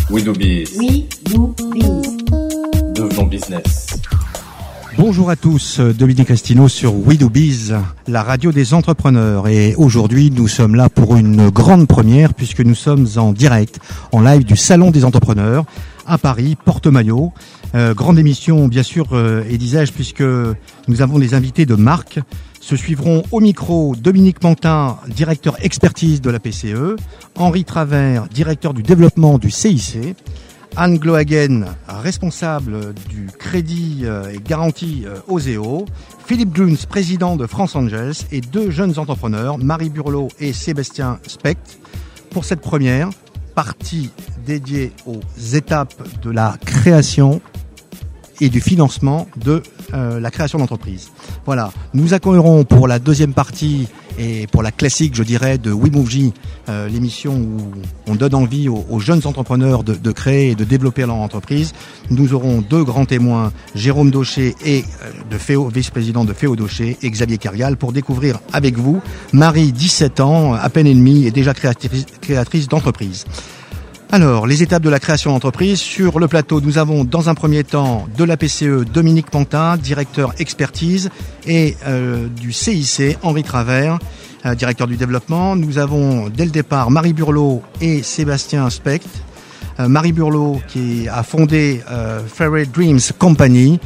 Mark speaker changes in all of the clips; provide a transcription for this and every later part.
Speaker 1: We do biz.
Speaker 2: We do biz.
Speaker 1: Devenons business.
Speaker 3: Bonjour à tous, Dominique Restino sur We Do Biz, la radio des entrepreneurs. Et aujourd'hui, nous sommes là pour une grande première puisque nous sommes en direct, en live du Salon des entrepreneurs à Paris, Porte-Maillot. Grande émission, bien sûr, et disais-je, puisque nous avons des invités de marque. Se suivront au micro Dominique Mantin, directeur expertise de la PCE, Henri Travers, directeur du développement du CIC, Anne Glohagen, responsable du crédit et garantie Oseo, Philippe Gruns, président de France Angels, et deux jeunes entrepreneurs, Marie Burlot et Sébastien Specht, pour cette première partie dédiée aux étapes de la création et du financement de la création d'entreprise. Voilà, nous accueillerons pour la deuxième partie et pour la classique, je dirais, de WeMoveJ, l'émission où on donne envie aux jeunes entrepreneurs de créer et de développer leur entreprise. Nous aurons deux grands témoins, Jérôme Daucher et vice-président de Féo Daucher, et Xavier Kergal, pour découvrir avec vous Marie, 17 ans, à peine et demie, et déjà créatrice d'entreprise. Alors, les étapes de la création d'entreprise. Sur le plateau, nous avons dans un premier temps de la PCE Dominique Mantin, directeur expertise, et du CIC Henri Travers, directeur du développement. Nous avons dès le départ Marie Burlot et Sébastien Specht. Marie Burlot qui a fondé Fairy Dreams Company.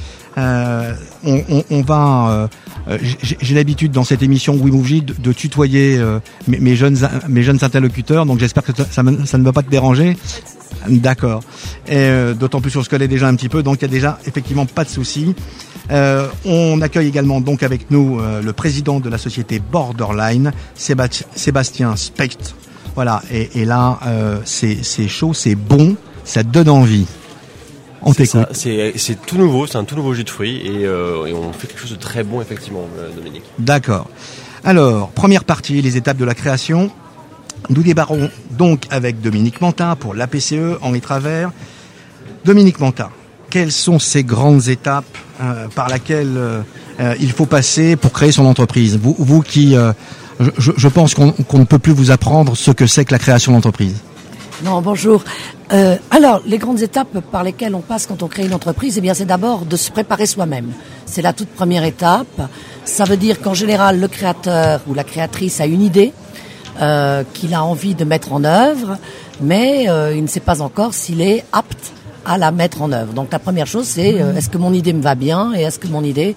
Speaker 3: On va... j'ai l'habitude dans cette émission WeMoveJ de tutoyer mes jeunes interlocuteurs, donc j'espère que ça ne va pas te déranger. D'accord. D'autant plus qu'on se connaît déjà un petit peu, donc il y a déjà effectivement pas de souci. On accueille également donc avec nous le président de la société Borderline, Sébastien Specht. Voilà, et là c'est chaud, c'est bon, ça te donne envie. On t'écoute.
Speaker 4: C'est tout nouveau, c'est un tout nouveau jus de fruits et on fait quelque chose de très bon effectivement, Dominique.
Speaker 3: D'accord. Alors, première partie, les étapes de la création. Nous débarrons donc avec Dominique Mantin pour l'APCE, Henri Travers. Dominique Mantin, quelles sont ces grandes étapes par lesquelles il faut passer pour créer son entreprise ? Vous qui, je pense qu'on ne peut plus vous apprendre ce que c'est que la création d'entreprise.
Speaker 2: Non, bonjour. Alors, les grandes étapes par lesquelles on passe quand on crée une entreprise, eh bien, c'est d'abord de se préparer soi-même. C'est la toute première étape. Ça veut dire qu'en général, le créateur ou la créatrice a une idée qu'il a envie de mettre en œuvre, mais il ne sait pas encore s'il est apte à la mettre en œuvre. Donc, la première chose, c'est est-ce que mon idée me va bien et est-ce que mon idée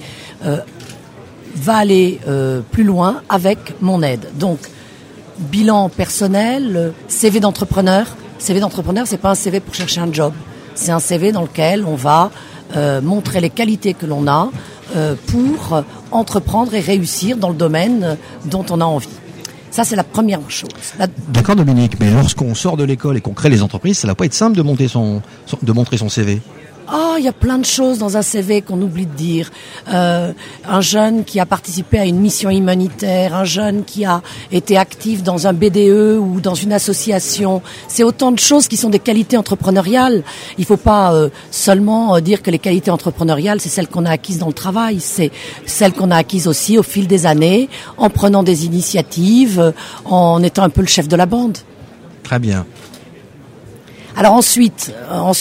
Speaker 2: va aller plus loin avec mon aide. Donc, bilan personnel, CV d'entrepreneur. CV d'entrepreneur, c'est pas un CV pour chercher un job. C'est un CV dans lequel on va montrer les qualités que l'on a pour entreprendre et réussir dans le domaine dont on a envie. Ça, c'est la première chose.
Speaker 3: D'accord, Dominique, mais lorsqu'on sort de l'école et qu'on crée les entreprises, ça va pas être simple de montrer son CV.
Speaker 2: Oh, il y a plein de choses dans un CV qu'on oublie de dire. Un jeune qui a participé à une mission humanitaire, un jeune qui a été actif dans un BDE ou dans une association. C'est autant de choses qui sont des qualités entrepreneuriales. Il faut pas seulement dire que les qualités entrepreneuriales, c'est celles qu'on a acquises dans le travail. C'est celles qu'on a acquises aussi au fil des années, en prenant des initiatives, en étant un peu le chef de la bande.
Speaker 3: Très bien.
Speaker 2: Alors ensuite,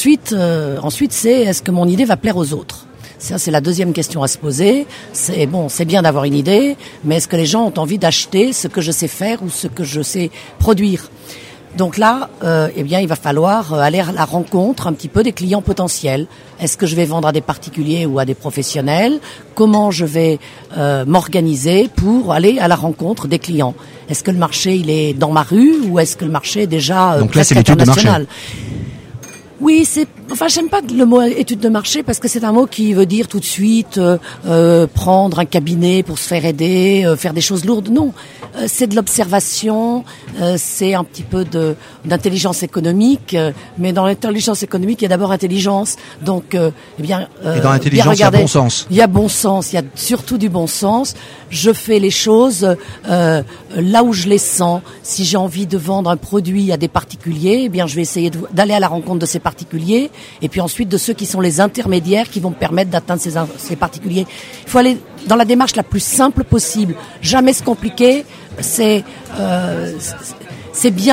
Speaker 2: c'est est-ce que mon idée va plaire aux autres ? Ça, c'est la deuxième question à se poser. C'est bien d'avoir une idée, mais est-ce que les gens ont envie d'acheter ce que je sais faire ou ce que je sais produire ? Donc là, il va falloir aller à la rencontre un petit peu des clients potentiels. Est-ce que je vais vendre à des particuliers ou à des professionnels ? Comment je vais m'organiser pour aller à la rencontre des clients ? Est-ce que le marché il est dans ma rue ou est-ce que le marché est déjà
Speaker 3: donc là,
Speaker 2: presque international ? Oui, j'aime pas le mot étude de marché parce que c'est un mot qui veut dire tout de suite prendre un cabinet pour se faire aider, faire des choses lourdes. Non, c'est de l'observation, c'est un petit peu d'intelligence économique, mais dans l'intelligence économique, il y a d'abord intelligence. Donc, et dans
Speaker 3: l'intelligence, il y a bon sens.
Speaker 2: Il y a bon sens, il y a surtout du bon sens. Je fais les choses là où je les sens. Si j'ai envie de vendre un produit à des particuliers, je vais essayer d'aller à la rencontre de ces particuliers et puis ensuite de ceux qui sont les intermédiaires qui vont me permettre d'atteindre ces particuliers. Il faut aller dans la démarche la plus simple possible, jamais se compliquer. C'est bien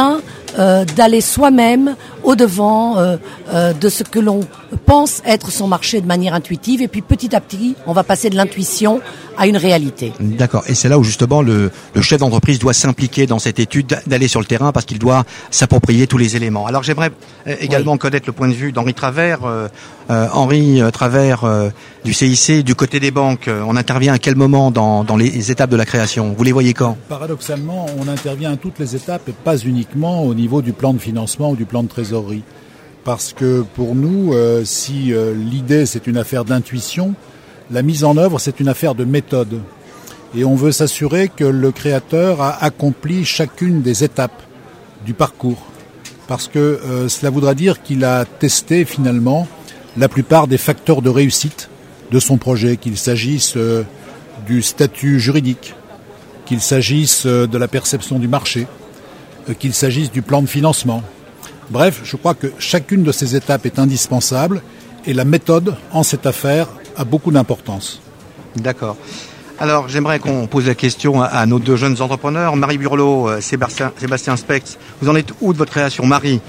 Speaker 2: d'aller soi-même au-devant de ce que l'on pense être son marché de manière intuitive, et puis petit à petit, on va passer de l'intuition à une réalité.
Speaker 3: D'accord. Et c'est là où justement le chef d'entreprise doit s'impliquer dans cette étude, d'aller sur le terrain parce qu'il doit s'approprier tous les éléments. Alors j'aimerais également connaître le point de vue d'Henri Travers. Henri Travers du CIC, du côté des banques, on intervient à quel moment dans les étapes de la création? Vous les voyez quand?
Speaker 5: Paradoxalement, on intervient à toutes les étapes et pas uniquement au niveau du plan de financement ou du plan de trésorerie. Parce que pour nous, si l'idée c'est une affaire d'intuition, la mise en œuvre c'est une affaire de méthode. Et on veut s'assurer que le créateur a accompli chacune des étapes du parcours. Parce que cela voudra dire qu'il a testé finalement la plupart des facteurs de réussite de son projet, qu'il s'agisse du statut juridique, qu'il s'agisse de la perception du marché, qu'il s'agisse du plan de financement. Bref, je crois que chacune de ces étapes est indispensable et la méthode en cette affaire a beaucoup d'importance.
Speaker 3: D'accord. Alors, j'aimerais qu'on pose la question à nos deux jeunes entrepreneurs. Marie Burlot, Sébastien Spex, vous en êtes où de votre création? Marie,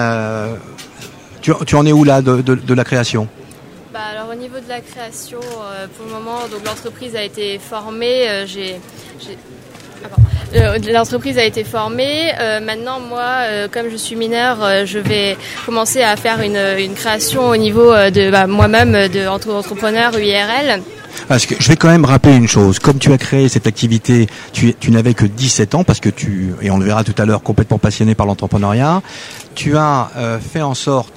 Speaker 3: tu en es où là de la création?
Speaker 6: Alors au niveau de la création, pour le moment, donc l'entreprise a été formée. L'entreprise a été formée. Maintenant, moi, comme je suis mineure, je vais commencer à faire une création au niveau de moi-même, de entrepreneur URL.
Speaker 3: Parce que je vais quand même rappeler une chose. Comme tu as créé cette activité, tu n'avais que 17 ans parce que et on le verra tout à l'heure, complètement passionné par l'entrepreneuriat. Tu as fait en sorte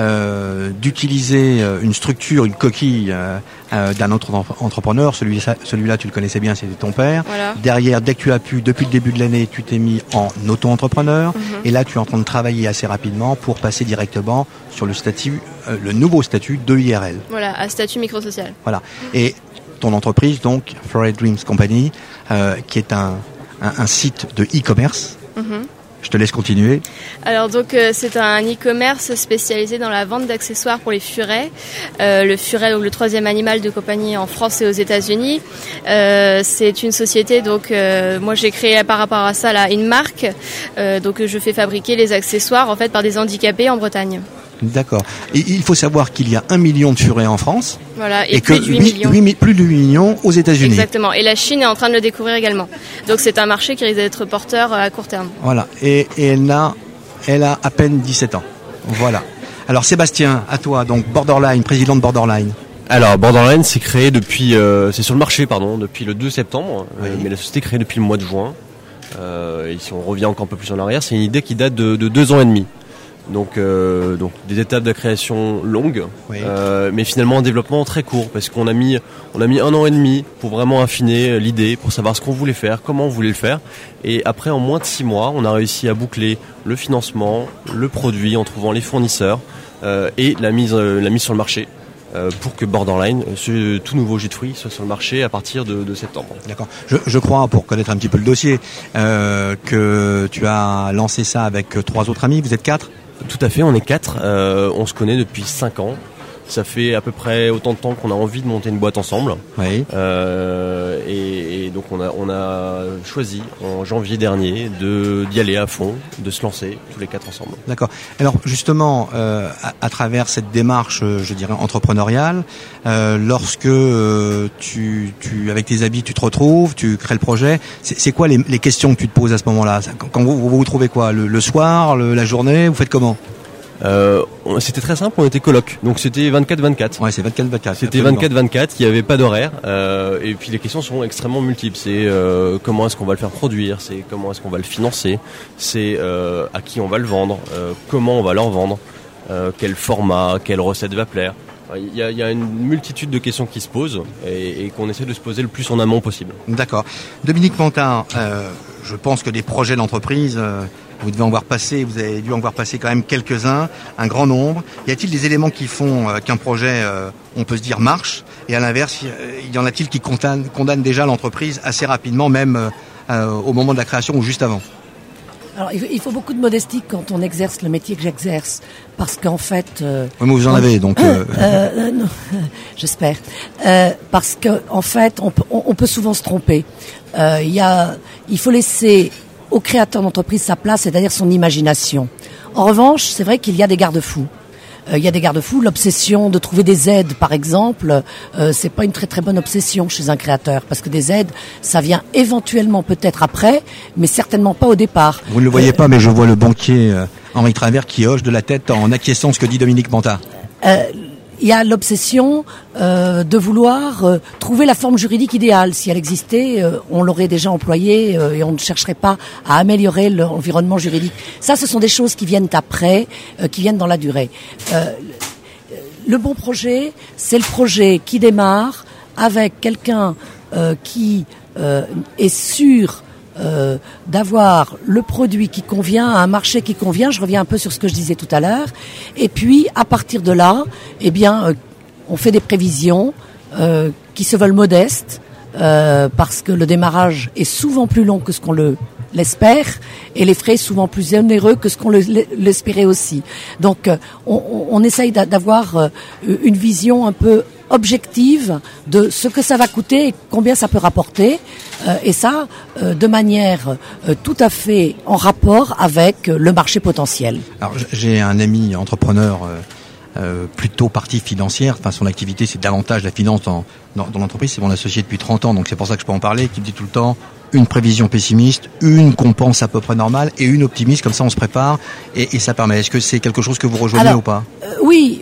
Speaker 3: d'utiliser une structure, une coquille d'un autre entrepreneur. Celui-là, tu le connaissais bien, c'était ton père.
Speaker 6: Voilà.
Speaker 3: Derrière, dès que tu as pu, depuis le début de l'année, tu t'es mis en auto-entrepreneur. Et là, tu es en train de travailler assez rapidement pour passer directement sur le nouveau statut de IRL.
Speaker 6: Voilà, à statut microsocial.
Speaker 3: Voilà. Et ton entreprise, donc, Forever Dreams Company, qui est un site de e-commerce. Je te laisse continuer.
Speaker 6: Alors donc c'est un e-commerce spécialisé dans la vente d'accessoires pour les furets. Le furet, donc le troisième animal de compagnie en France et aux États-Unis. C'est une société, donc moi j'ai créé par rapport à ça là une marque. Donc je fais fabriquer les accessoires en fait par des handicapés en Bretagne.
Speaker 3: D'accord. Et il faut savoir qu'il y a 1 million de furets en France.
Speaker 6: Voilà,
Speaker 3: et
Speaker 6: plus
Speaker 3: que
Speaker 6: de 8 millions.
Speaker 3: Plus de 8 millions aux États-Unis.
Speaker 6: Exactement. Et la Chine est en train de le découvrir également. Donc c'est un marché qui risque d'être porteur à court terme.
Speaker 3: Voilà. Et elle a à peine 17 ans. Voilà. Alors Sébastien, à toi, donc Borderline, président de Borderline.
Speaker 4: Alors Borderline c'est créé depuis, c'est sur le marché depuis le 2 septembre, oui. Mais la société est créée depuis le mois de juin. Et si on revient encore un peu plus en arrière, c'est une idée qui date de 2 ans et demi. Donc des étapes de création longues, oui. Mais finalement un développement très court parce qu'on a mis 1 an et demi pour vraiment affiner l'idée, pour savoir ce qu'on voulait faire, comment on voulait le faire. Et après, en moins de 6 mois, on a réussi à boucler le financement, le produit en trouvant les fournisseurs et la mise sur le marché. Pour que Borderline, ce tout nouveau jus de fruits, soit sur le marché à partir de septembre.
Speaker 3: D'accord. Je crois, pour connaître un petit peu le dossier, que tu as lancé ça avec 3 autres amis. Vous êtes 4 ?
Speaker 4: Tout à fait, on est 4. On se connaît depuis 5 ans. Ça fait à peu près autant de temps qu'on a envie de monter une boîte ensemble. Oui. Et donc on a choisi en janvier dernier d'y aller à fond, de se lancer tous les 4 ensemble.
Speaker 3: D'accord. Alors justement, à travers cette démarche, je dirais entrepreneuriale, lorsque tu avec tes habits, tu te retrouves, tu crées le projet, c'est quoi les questions que tu te poses à ce moment-là? Quand vous trouvez quoi? Le soir, la journée, vous faites comment?
Speaker 4: C'était très simple, on était coloc, donc c'était 24-24.
Speaker 3: Ouais, c'est 24-24.
Speaker 4: C'était 24-24, il n'y avait pas d'horaire, et puis les questions sont extrêmement multiples. C'est comment est-ce qu'on va le faire produire, c'est comment est-ce qu'on va le financer, c'est à qui on va le vendre, comment on va leur vendre, quel format, quelle recette va plaire. Il y a une multitude de questions qui se posent et qu'on essaie de se poser le plus en amont possible.
Speaker 3: D'accord. Dominique Pantin, je pense que des projets d'entreprise, vous avez dû en voir passer quand même quelques-uns, un grand nombre. Y a-t-il des éléments qui font qu'un projet, on peut se dire, marche, et à l'inverse, y en a-t-il qui condamnent déjà l'entreprise assez rapidement, même au moment de la création ou juste avant?
Speaker 2: Alors, il faut beaucoup de modestie quand on exerce le métier que j'exerce, parce qu'en fait...
Speaker 3: oui, mais vous en avez, donc...
Speaker 2: non, j'espère. Parce qu'en fait, on peut souvent se tromper. Il faut laisser au créateur d'entreprise sa place, c'est-à-dire son imagination. En revanche, c'est vrai qu'il y a des garde-fous. Il y a des garde-fous. L'obsession de trouver des aides, par exemple, c'est pas une très très bonne obsession chez un créateur, parce que des aides, ça vient éventuellement peut-être après, mais certainement pas au départ.
Speaker 3: Vous ne le voyez pas, mais je vois le banquier Henri Travers qui hoche de la tête en acquiesçant ce que dit Dominique Manta.
Speaker 2: Il y a l'obsession de vouloir trouver la forme juridique idéale. Si elle existait, on l'aurait déjà employée et on ne chercherait pas à améliorer l'environnement juridique. Ça, ce sont des choses qui viennent après, qui viennent dans la durée. Le bon projet, c'est le projet qui démarre avec quelqu'un qui est sûr d'avoir le produit qui convient à un marché qui convient. Je reviens un peu sur ce que je disais tout à l'heure. Et puis, à partir de là, eh bien, on fait des prévisions qui se veulent modestes parce que le démarrage est souvent plus long que ce qu'on l'espère et les frais souvent plus onéreux que ce qu'on l'espérait aussi. Donc, on essaye d'avoir une vision un peu objective de ce que ça va coûter et combien ça peut rapporter, et ça de manière tout à fait en rapport avec le marché potentiel.
Speaker 3: Alors j'ai un ami entrepreneur plutôt partie financière, enfin son activité c'est davantage la finance dans l'entreprise, c'est mon associé depuis 30 ans, donc c'est pour ça que je peux en parler, qui me dit tout le temps une prévision pessimiste, une qu'on pense à peu près normale et une optimiste, comme ça on se prépare et ça permet. Est-ce que c'est quelque chose que vous rejoignez ou pas?
Speaker 2: Oui,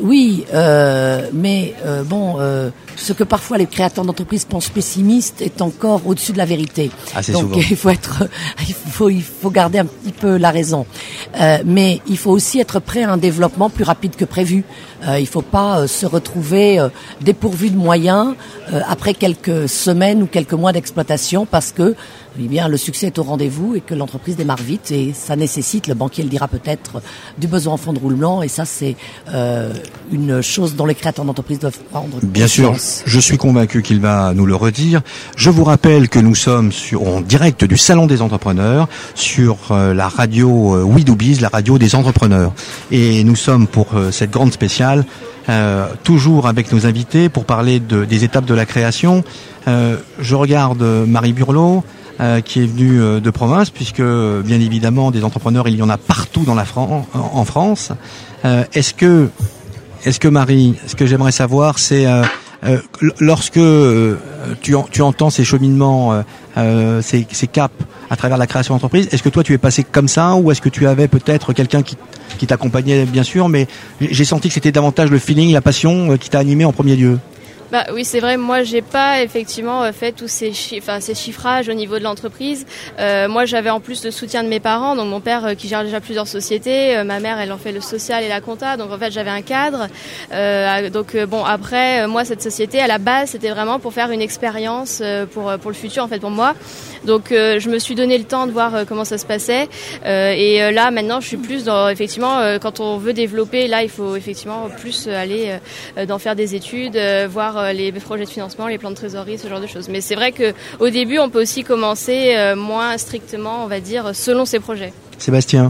Speaker 2: mais ce que parfois les créateurs d'entreprises pensent pessimiste est encore au-dessus de la vérité. Donc souvent. il faut garder un petit peu la raison. Mais il faut aussi être prêt à un développement plus rapide que prévu. Il faut pas se retrouver dépourvu de moyens après quelques semaines ou quelques mois d'exploitation parce que eh bien, le succès est au rendez-vous et que l'entreprise démarre vite et ça nécessite, le banquier le dira peut-être, du besoin en fonds de roulement et ça c'est une chose dont les créateurs d'entreprise doivent prendre
Speaker 3: Bien sûr, je suis convaincu qu'il va nous le redire. Je vous rappelle que nous sommes en direct du Salon des entrepreneurs sur la radio We Do Biz, la radio des entrepreneurs. Et nous sommes pour cette grande spéciale toujours avec nos invités pour parler des étapes de la création. Je regarde Marie Burlot qui est venue de province puisque bien évidemment des entrepreneurs il y en a partout en France. Est-ce que Marie, ce que j'aimerais savoir c'est lorsque tu entends ces cheminements, ces caps à travers la création d'entreprise, est-ce que toi tu es passé comme ça ou est-ce que tu avais peut-être quelqu'un qui t'accompagnait bien sûr, mais j'ai senti que c'était davantage le feeling, la passion qui t'a animé en premier lieu?
Speaker 6: Bah oui, c'est vrai. Moi, j'ai pas effectivement fait tous ces chiffrages au niveau de l'entreprise. Moi, j'avais en plus le soutien de mes parents, donc mon père qui gère déjà plusieurs sociétés, ma mère elle en fait le social et la compta, donc en fait j'avais un cadre. Après, moi cette société à la base c'était vraiment pour faire une expérience pour le futur en fait pour moi. Donc je me suis donné le temps de voir comment ça se passait et là maintenant je suis plus dans effectivement quand on veut développer, là il faut effectivement plus aller d'en faire des études, voir les projets de financement, les plans de trésorerie, ce genre de choses. Mais c'est vrai que au début on peut aussi commencer moins strictement, on va dire, selon ses projets.
Speaker 3: Sébastien.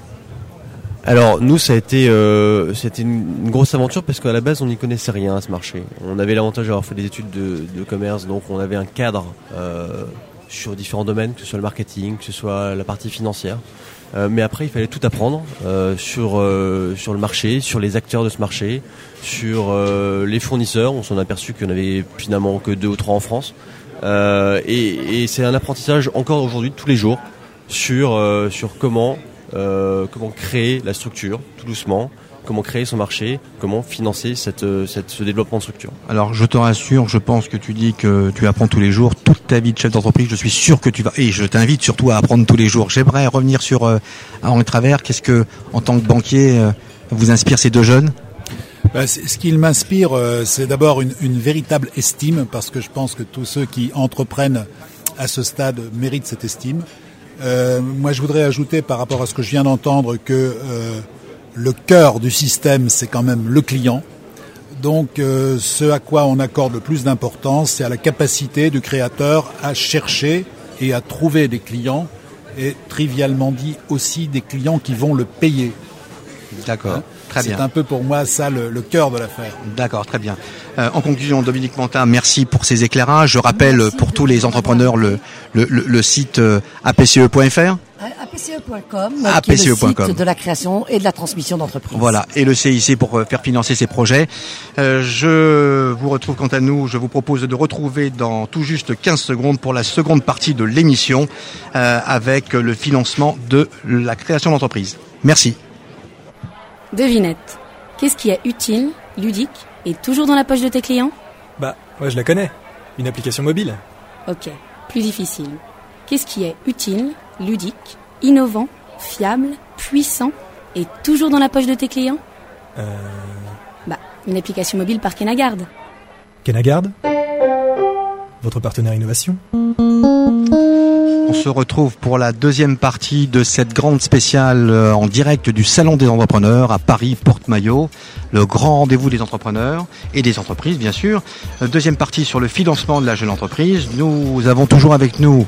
Speaker 4: Alors nous ça a été c'était une grosse aventure parce qu'à la base on n'y connaissait rien à ce marché. On avait l'avantage d'avoir fait des études de commerce, donc on avait un cadre sur différents domaines, que ce soit le marketing, que ce soit la partie financière. Mais après, il fallait tout apprendre sur le marché, sur les acteurs de ce marché, sur les fournisseurs. On s'en a aperçu qu'il n'y en avait finalement que 2 ou 3 en France. Et c'est un apprentissage encore aujourd'hui, tous les jours, sur comment créer la structure, tout doucement, comment créer son marché, comment financer ce développement de structure. Alors
Speaker 3: je te rassure, je pense que tu dis que tu apprends tous les jours, toute ta vie de chef d'entreprise, je suis sûr que tu vas, et je t'invite surtout à apprendre tous les jours. J'aimerais revenir sur Henri Travers. Qu'est-ce que, en tant que banquier, vous inspire ces deux jeunes?
Speaker 5: Ce qui m'inspire, c'est d'abord une véritable estime, parce que je pense que tous ceux qui entreprennent à ce stade méritent cette estime. Moi je voudrais ajouter par rapport à ce que je viens d'entendre que le cœur du système, c'est quand même le client. Donc, ce à quoi on accorde le plus d'importance, c'est à la capacité du créateur à chercher et à trouver des clients, et trivialement dit aussi des clients qui vont le payer.
Speaker 3: D'accord, très bien.
Speaker 5: C'est un peu pour moi ça le cœur de l'affaire.
Speaker 3: D'accord, très bien. En conclusion, Dominique Manta, merci pour ces éclairages. Je rappelle pour tous les entrepreneurs le site apce.fr.
Speaker 2: APCE.com,
Speaker 3: APCE.com.
Speaker 2: qui est le site de la création et de la transmission d'entreprise.
Speaker 3: Voilà, et le CIC pour faire financer ces projets. Je vous retrouve quant à nous, je vous propose de retrouver dans tout juste 15 secondes pour la seconde partie de l'émission avec le financement de la création d'entreprise. Merci.
Speaker 7: Devinette. Qu'est-ce qui est utile, ludique et toujours dans la poche de tes clients ?
Speaker 8: Bah, ouais, je la connais. Une application mobile.
Speaker 7: Ok, plus difficile. Qu'est-ce qui est utile, ludique, innovant, fiable, puissant et toujours dans la poche de tes clients ? Bah, une application mobile par Kenagard.
Speaker 8: Kenagard ? Votre partenaire innovation ?
Speaker 3: On se retrouve pour la deuxième partie de cette grande spéciale en direct du Salon des entrepreneurs à Paris, Porte-Maillot, le grand rendez-vous des entrepreneurs et des entreprises, bien sûr. Deuxième partie sur le financement de la jeune entreprise. Nous avons toujours avec nous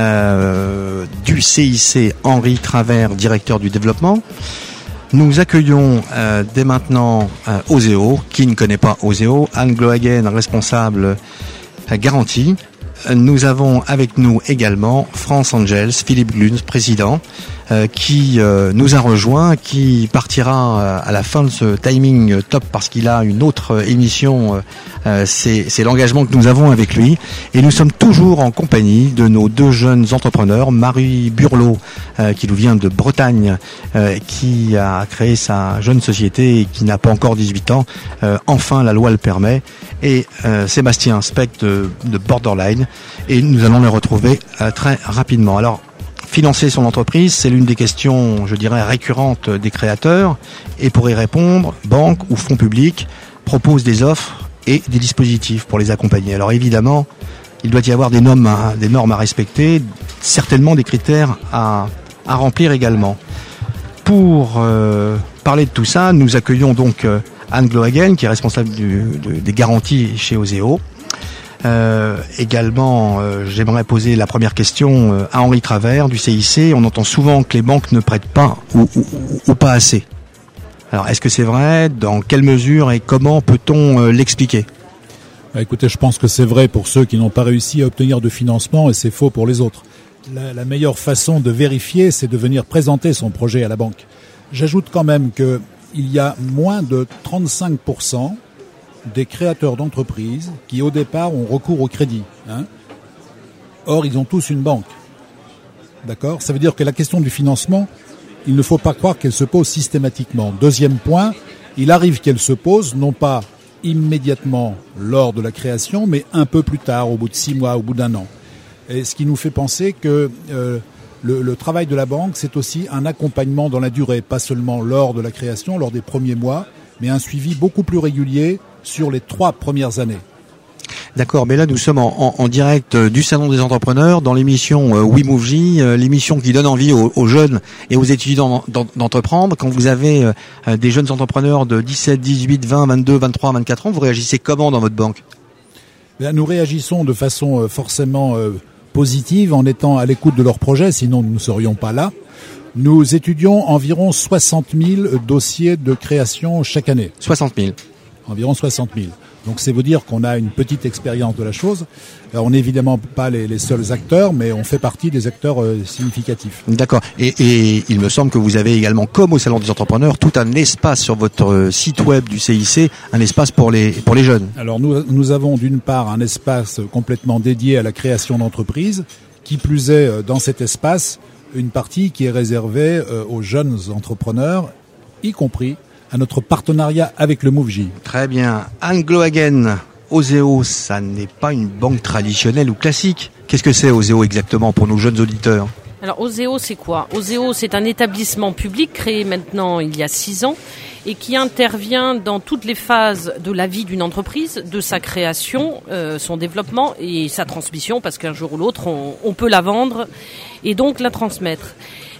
Speaker 3: du CIC Henri Travers, directeur du développement. Nous accueillons dès maintenant Oseo, qui ne connaît pas Oseo, Anne Glohagen, responsable garantie. Nous avons avec nous également France Angels, Philippe Gluns, président, qui nous a rejoint, qui partira à la fin de ce timing top parce qu'il a une autre émission. C'est l'engagement que nous avons avec lui. Et nous sommes toujours en compagnie de nos deux jeunes entrepreneurs, Marie Burlot, qui nous vient de Bretagne, qui a créé sa jeune société et qui n'a pas encore 18 ans. Enfin, la loi le permet. Et Sébastien Speck de Borderline. Et nous allons les retrouver très rapidement. Alors, financer son entreprise, c'est l'une des questions, je dirais, récurrentes des créateurs. Et pour y répondre, banques ou fonds publics proposent des offres et des dispositifs pour les accompagner. Alors évidemment, il doit y avoir des normes à respecter, certainement des critères à remplir également. Pour parler de tout ça, nous accueillons donc Anne Glohagen, qui est responsable des garanties chez Oseo. Également, j'aimerais poser la première question à Henri Travers du CIC. On entend souvent que les banques ne prêtent pas ou pas assez. Alors, est-ce que c'est vrai ? Dans quelle mesure et comment peut-on l'expliquer ?
Speaker 5: Écoutez, je pense que c'est vrai pour ceux qui n'ont pas réussi à obtenir de financement et c'est faux pour les autres. La meilleure façon de vérifier, c'est de venir présenter son projet à la banque. J'ajoute quand même qu'il y a moins de 35% des créateurs d'entreprises qui, au départ, ont recours au crédit. Or, ils ont tous une banque. D'accord ? Ça veut dire que la question du financement, il ne faut pas croire qu'elle se pose systématiquement. Deuxième point, il arrive qu'elle se pose, non pas immédiatement lors de la création, mais un peu plus tard, au bout de 6 mois, au bout d'1 an. Et ce qui nous fait penser que le travail de la banque, c'est aussi un accompagnement dans la durée, pas seulement lors de la création, lors des premiers mois, mais un suivi beaucoup plus régulier sur les 3 premières années.
Speaker 3: D'accord, mais là nous sommes en direct du Salon des entrepreneurs dans l'émission WeMoveJ, l'émission qui donne envie aux jeunes et aux étudiants d'entreprendre. Quand vous avez des jeunes entrepreneurs de 17, 18, 20, 22, 23, 24 ans, vous réagissez comment dans votre banque ?
Speaker 5: Nous réagissons de façon forcément positive en étant à l'écoute de leurs projets, sinon nous ne serions pas là. Nous étudions environ 60 000 dossiers de création chaque année.
Speaker 3: 60 000.
Speaker 5: Environ 60 000. Donc c'est vous dire qu'on a une petite expérience de la chose. Alors, on n'est évidemment pas les seuls acteurs, mais on fait partie des acteurs significatifs. D'accord.
Speaker 3: Et il me semble que vous avez également, comme au Salon des entrepreneurs, tout un espace sur votre site web du CIC, un espace pour les jeunes.
Speaker 5: Alors nous avons d'une part un espace complètement dédié à la création d'entreprises, qui plus est dans cet espace, une partie qui est réservée aux jeunes entrepreneurs, y compris à notre partenariat avec le MoveJ.
Speaker 3: Très bien. Anne Glohagen, Oseo, ça n'est pas une banque traditionnelle ou classique. Qu'est-ce que c'est Oseo exactement pour nos jeunes auditeurs ?
Speaker 9: Alors Oseo, c'est quoi ? Oseo, c'est un établissement public créé maintenant il y a 6 ans et qui intervient dans toutes les phases de la vie d'une entreprise, de sa création, son développement et sa transmission, parce qu'un jour ou l'autre, on peut la vendre et donc la transmettre.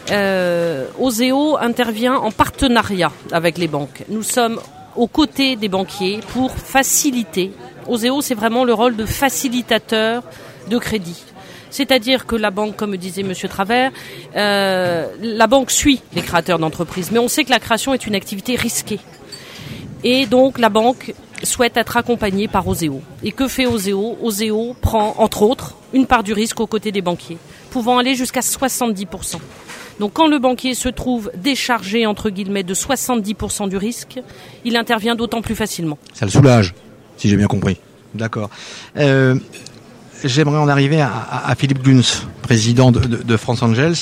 Speaker 9: Oseo intervient en partenariat avec les banques. Nous sommes aux côtés des banquiers pour faciliter. Oseo, c'est vraiment le rôle de facilitateur de crédit. C'est-à-dire que la banque, comme disait Monsieur Travers, la banque suit les créateurs d'entreprises. Mais on sait que la création est une activité risquée. Et donc la banque souhaite être accompagnée par Oseo. Et que fait Oseo ? Oseo prend, entre autres, une part du risque aux côtés des banquiers, pouvant aller jusqu'à 70%. Donc quand le banquier se trouve déchargé, entre guillemets, de 70% du risque, il intervient d'autant plus facilement.
Speaker 3: Ça le soulage, si j'ai bien compris. D'accord. J'aimerais en arriver à Philippe Gunz, président de France Angels.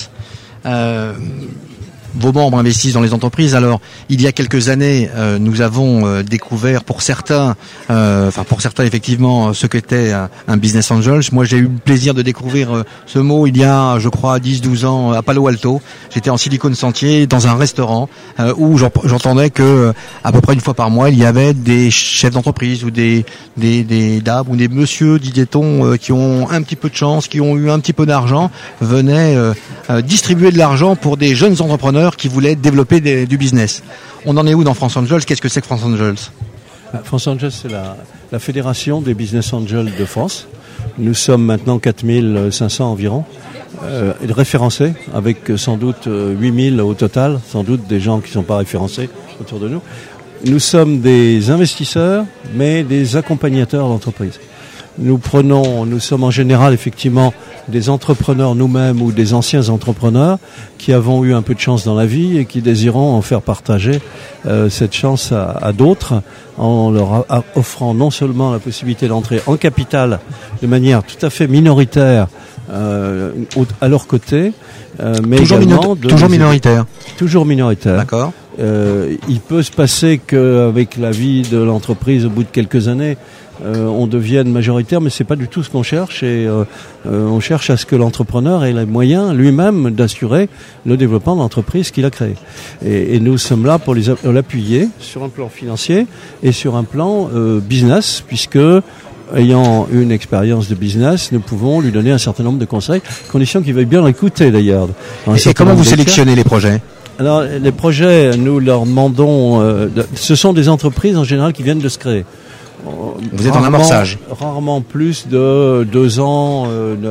Speaker 3: Vos membres investissent dans les entreprises. Alors, il y a quelques années, nous avons découvert pour certains effectivement, ce qu'était un business angel. Moi, j'ai eu le plaisir de découvrir ce mot il y a, je crois, 10-12 ans à Palo Alto. J'étais en Silicon Sentier dans un restaurant où j'entendais que à peu près une fois par mois, il y avait des chefs d'entreprise ou des dames ou des messieurs, disait-on, qui ont un petit peu de chance, qui ont eu un petit peu d'argent, venaient distribuer de l'argent pour des jeunes entrepreneurs qui voulaient développer du business. On en est où dans France Angels? Qu'est-ce que c'est que France Angels?
Speaker 10: France Angels, c'est la fédération des business angels de France. Nous sommes maintenant 4500 environ, référencés, avec sans doute 8000 au total, sans doute des gens qui ne sont pas référencés autour de nous. Nous sommes des investisseurs, mais des accompagnateurs d'entreprises. Nous sommes en général effectivement des entrepreneurs nous-mêmes ou des anciens entrepreneurs qui avons eu un peu de chance dans la vie et qui désirons en faire partager cette chance à d'autres en leur offrant non seulement la possibilité d'entrer en capital de manière tout à fait minoritaire à leur côté, mais
Speaker 3: toujours
Speaker 10: également
Speaker 3: toujours minoritaire.
Speaker 10: Toujours minoritaire.
Speaker 3: D'accord.
Speaker 10: Il peut se passer qu'avec la vie de l'entreprise, au bout de quelques années, on devienne majoritaire, mais c'est pas du tout ce qu'on cherche. Et on cherche à ce que l'entrepreneur ait les moyens lui-même d'assurer le développement de l'entreprise qu'il a créée. Et nous sommes là pour l'appuyer sur un plan financier et sur un plan business, puisque ayant une expérience de business, nous pouvons lui donner un certain nombre de conseils, condition qu'il veuille bien l'écouter d'ailleurs.
Speaker 3: Et comment vous sélectionnez les projets ?
Speaker 10: Alors, les projets, nous leur demandons... ce sont des entreprises en général qui viennent de se créer.
Speaker 3: Vous êtes en amorçage.
Speaker 10: Rarement plus de 2 ans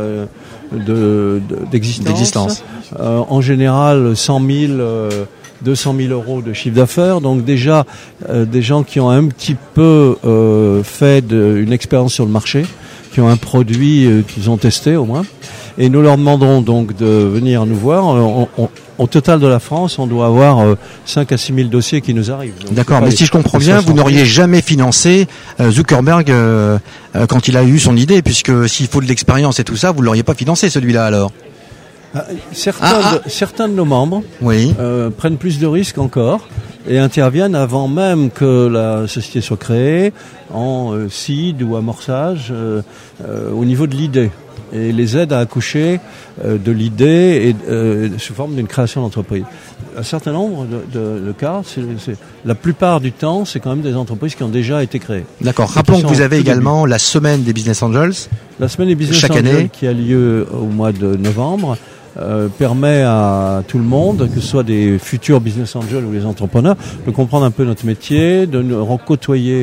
Speaker 10: d'existence. En général, 100 000, 200 000 euros de chiffre d'affaires. Donc déjà, des gens qui ont un petit peu fait une expérience sur le marché, qui ont un produit qu'ils ont testé au moins. Et nous leur demanderons donc de venir nous voir. Au total de la France, on doit avoir 5 à 6 000 dossiers qui nous arrivent. Donc,
Speaker 3: d'accord, mais si je comprends bien, vous n'auriez jamais financé Zuckerberg quand il a eu son idée, puisque s'il faut de l'expérience et tout ça, vous ne l'auriez pas financé celui-là alors?
Speaker 10: Certains de nos membres prennent plus de risques encore et interviennent avant même que la société soit créée en seed ou amorçage au niveau de l'idée. Et les aide à accoucher de l'idée et sous forme d'une création d'entreprise. Un certain nombre de cas, la plupart du temps, c'est quand même des entreprises qui ont déjà été créées.
Speaker 3: D'accord. Rappelons que vous avez également la semaine des Business Angels.
Speaker 10: La semaine des Business Angels qui a lieu au mois de novembre permet à tout le monde, que ce soit des futurs Business Angels ou les entrepreneurs, de comprendre un peu notre métier, de côtoyer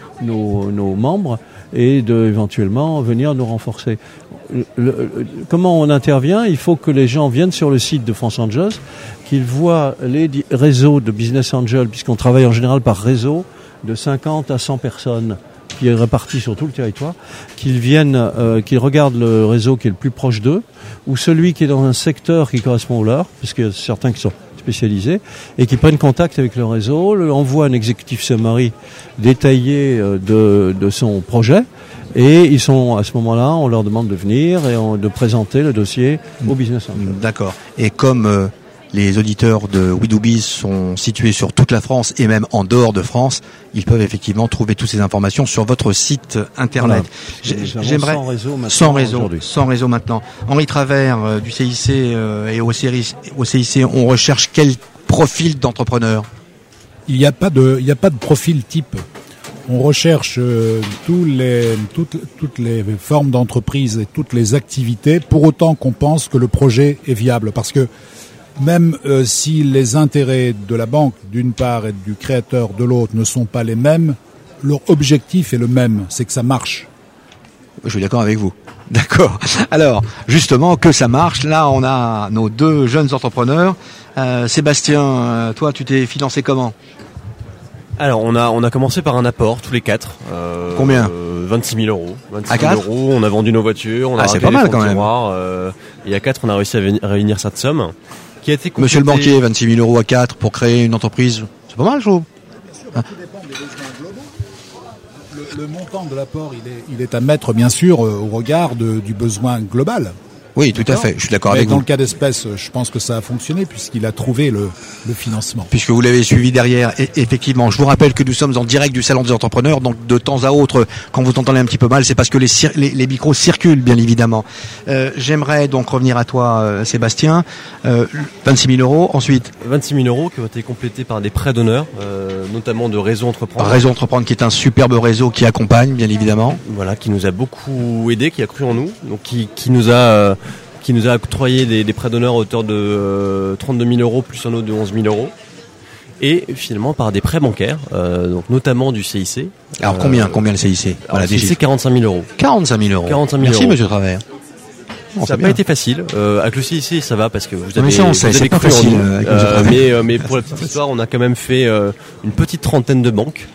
Speaker 10: nos membres et éventuellement venir nous renforcer. Comment on intervient? Il faut que les gens viennent sur le site de France Angels, qu'ils voient les réseaux de Business Angels, puisqu'on travaille en général par réseau de 50 à 100 personnes qui est réparti sur tout le territoire, qu'ils viennent, qu'ils regardent le réseau qui est le plus proche d'eux, ou celui qui est dans un secteur qui correspond au leur, parce qu'il y a certains qui sont spécialisés, et qui prennent contact avec le réseau, envoient un executive summary détaillé de son projet, et ils sont à ce moment-là, on leur demande de venir et de présenter le dossier au business angel.
Speaker 3: D'accord. Et comme les auditeurs de We Do Biz sont situés sur toute la France et même en dehors de France, ils peuvent effectivement trouver toutes ces informations sur votre site internet.
Speaker 10: Voilà.
Speaker 3: J'aimerais sans réseau maintenant. Henri Travers du CIC et au CIC, on recherche quel profil d'entrepreneur?
Speaker 5: Il n'y a pas de profil type. On recherche toutes les formes d'entreprise et toutes les activités, pour autant qu'on pense que le projet est viable. Parce que même si les intérêts de la banque, d'une part, et du créateur, de l'autre, ne sont pas les mêmes, leur objectif est le même, c'est que ça marche.
Speaker 3: Je suis d'accord avec vous. D'accord. Alors, justement, que ça marche, là, on a nos deux jeunes entrepreneurs. Sébastien, toi, tu t'es financé comment ?
Speaker 4: Alors, on a commencé par un apport, tous les quatre.
Speaker 3: Combien
Speaker 4: 26 000 euros. 26
Speaker 3: 000
Speaker 4: euros, on a vendu nos voitures, on a
Speaker 3: c'est pas mal quand même.
Speaker 4: Et à 4, on a réussi à réunir cette somme, qui a été complété.
Speaker 3: Monsieur le banquier, 26 000 euros à 4 pour créer une entreprise, c'est pas mal, je trouve.
Speaker 5: Tout dépend des besoins globaux. Le montant de l'apport, il est à mettre, bien sûr, au regard du besoin global.
Speaker 3: Oui, tout à fait, je suis d'accord avec vous.
Speaker 5: Dans le cas d'espèce, je pense que ça a fonctionné puisqu'il a trouvé le financement.
Speaker 3: Puisque vous l'avez suivi derrière, et effectivement, je vous rappelle que nous sommes en direct du Salon des entrepreneurs, donc de temps à autre, quand vous entendez un petit peu mal, c'est parce que les micros circulent, bien évidemment. J'aimerais donc revenir à toi, Sébastien. 26 000 euros, ensuite
Speaker 4: 26 000 euros qui ont été complétés par des prêts d'honneur, notamment de Réseau Entreprendre.
Speaker 3: Réseau Entreprendre qui est un superbe réseau qui accompagne, bien évidemment.
Speaker 4: Voilà, qui nous a beaucoup aidé, qui a cru en nous, donc qui nous a octroyé des prêts d'honneur à hauteur de 32 000 euros plus un autre de 11 000 euros. Et finalement par des prêts bancaires, donc notamment du CIC.
Speaker 3: Alors combien le CIC?
Speaker 4: Voilà, le CIC 45 000 euros.
Speaker 3: 45 000 euros.
Speaker 4: 45 000
Speaker 3: Merci
Speaker 4: euros.
Speaker 3: Monsieur Travers.
Speaker 4: Ça n'a pas été facile. Avec le CIC, ça va parce que vous avez,
Speaker 3: c'est pas facile.
Speaker 4: Mais pour la petite histoire, on a quand même fait une petite trentaine de banques.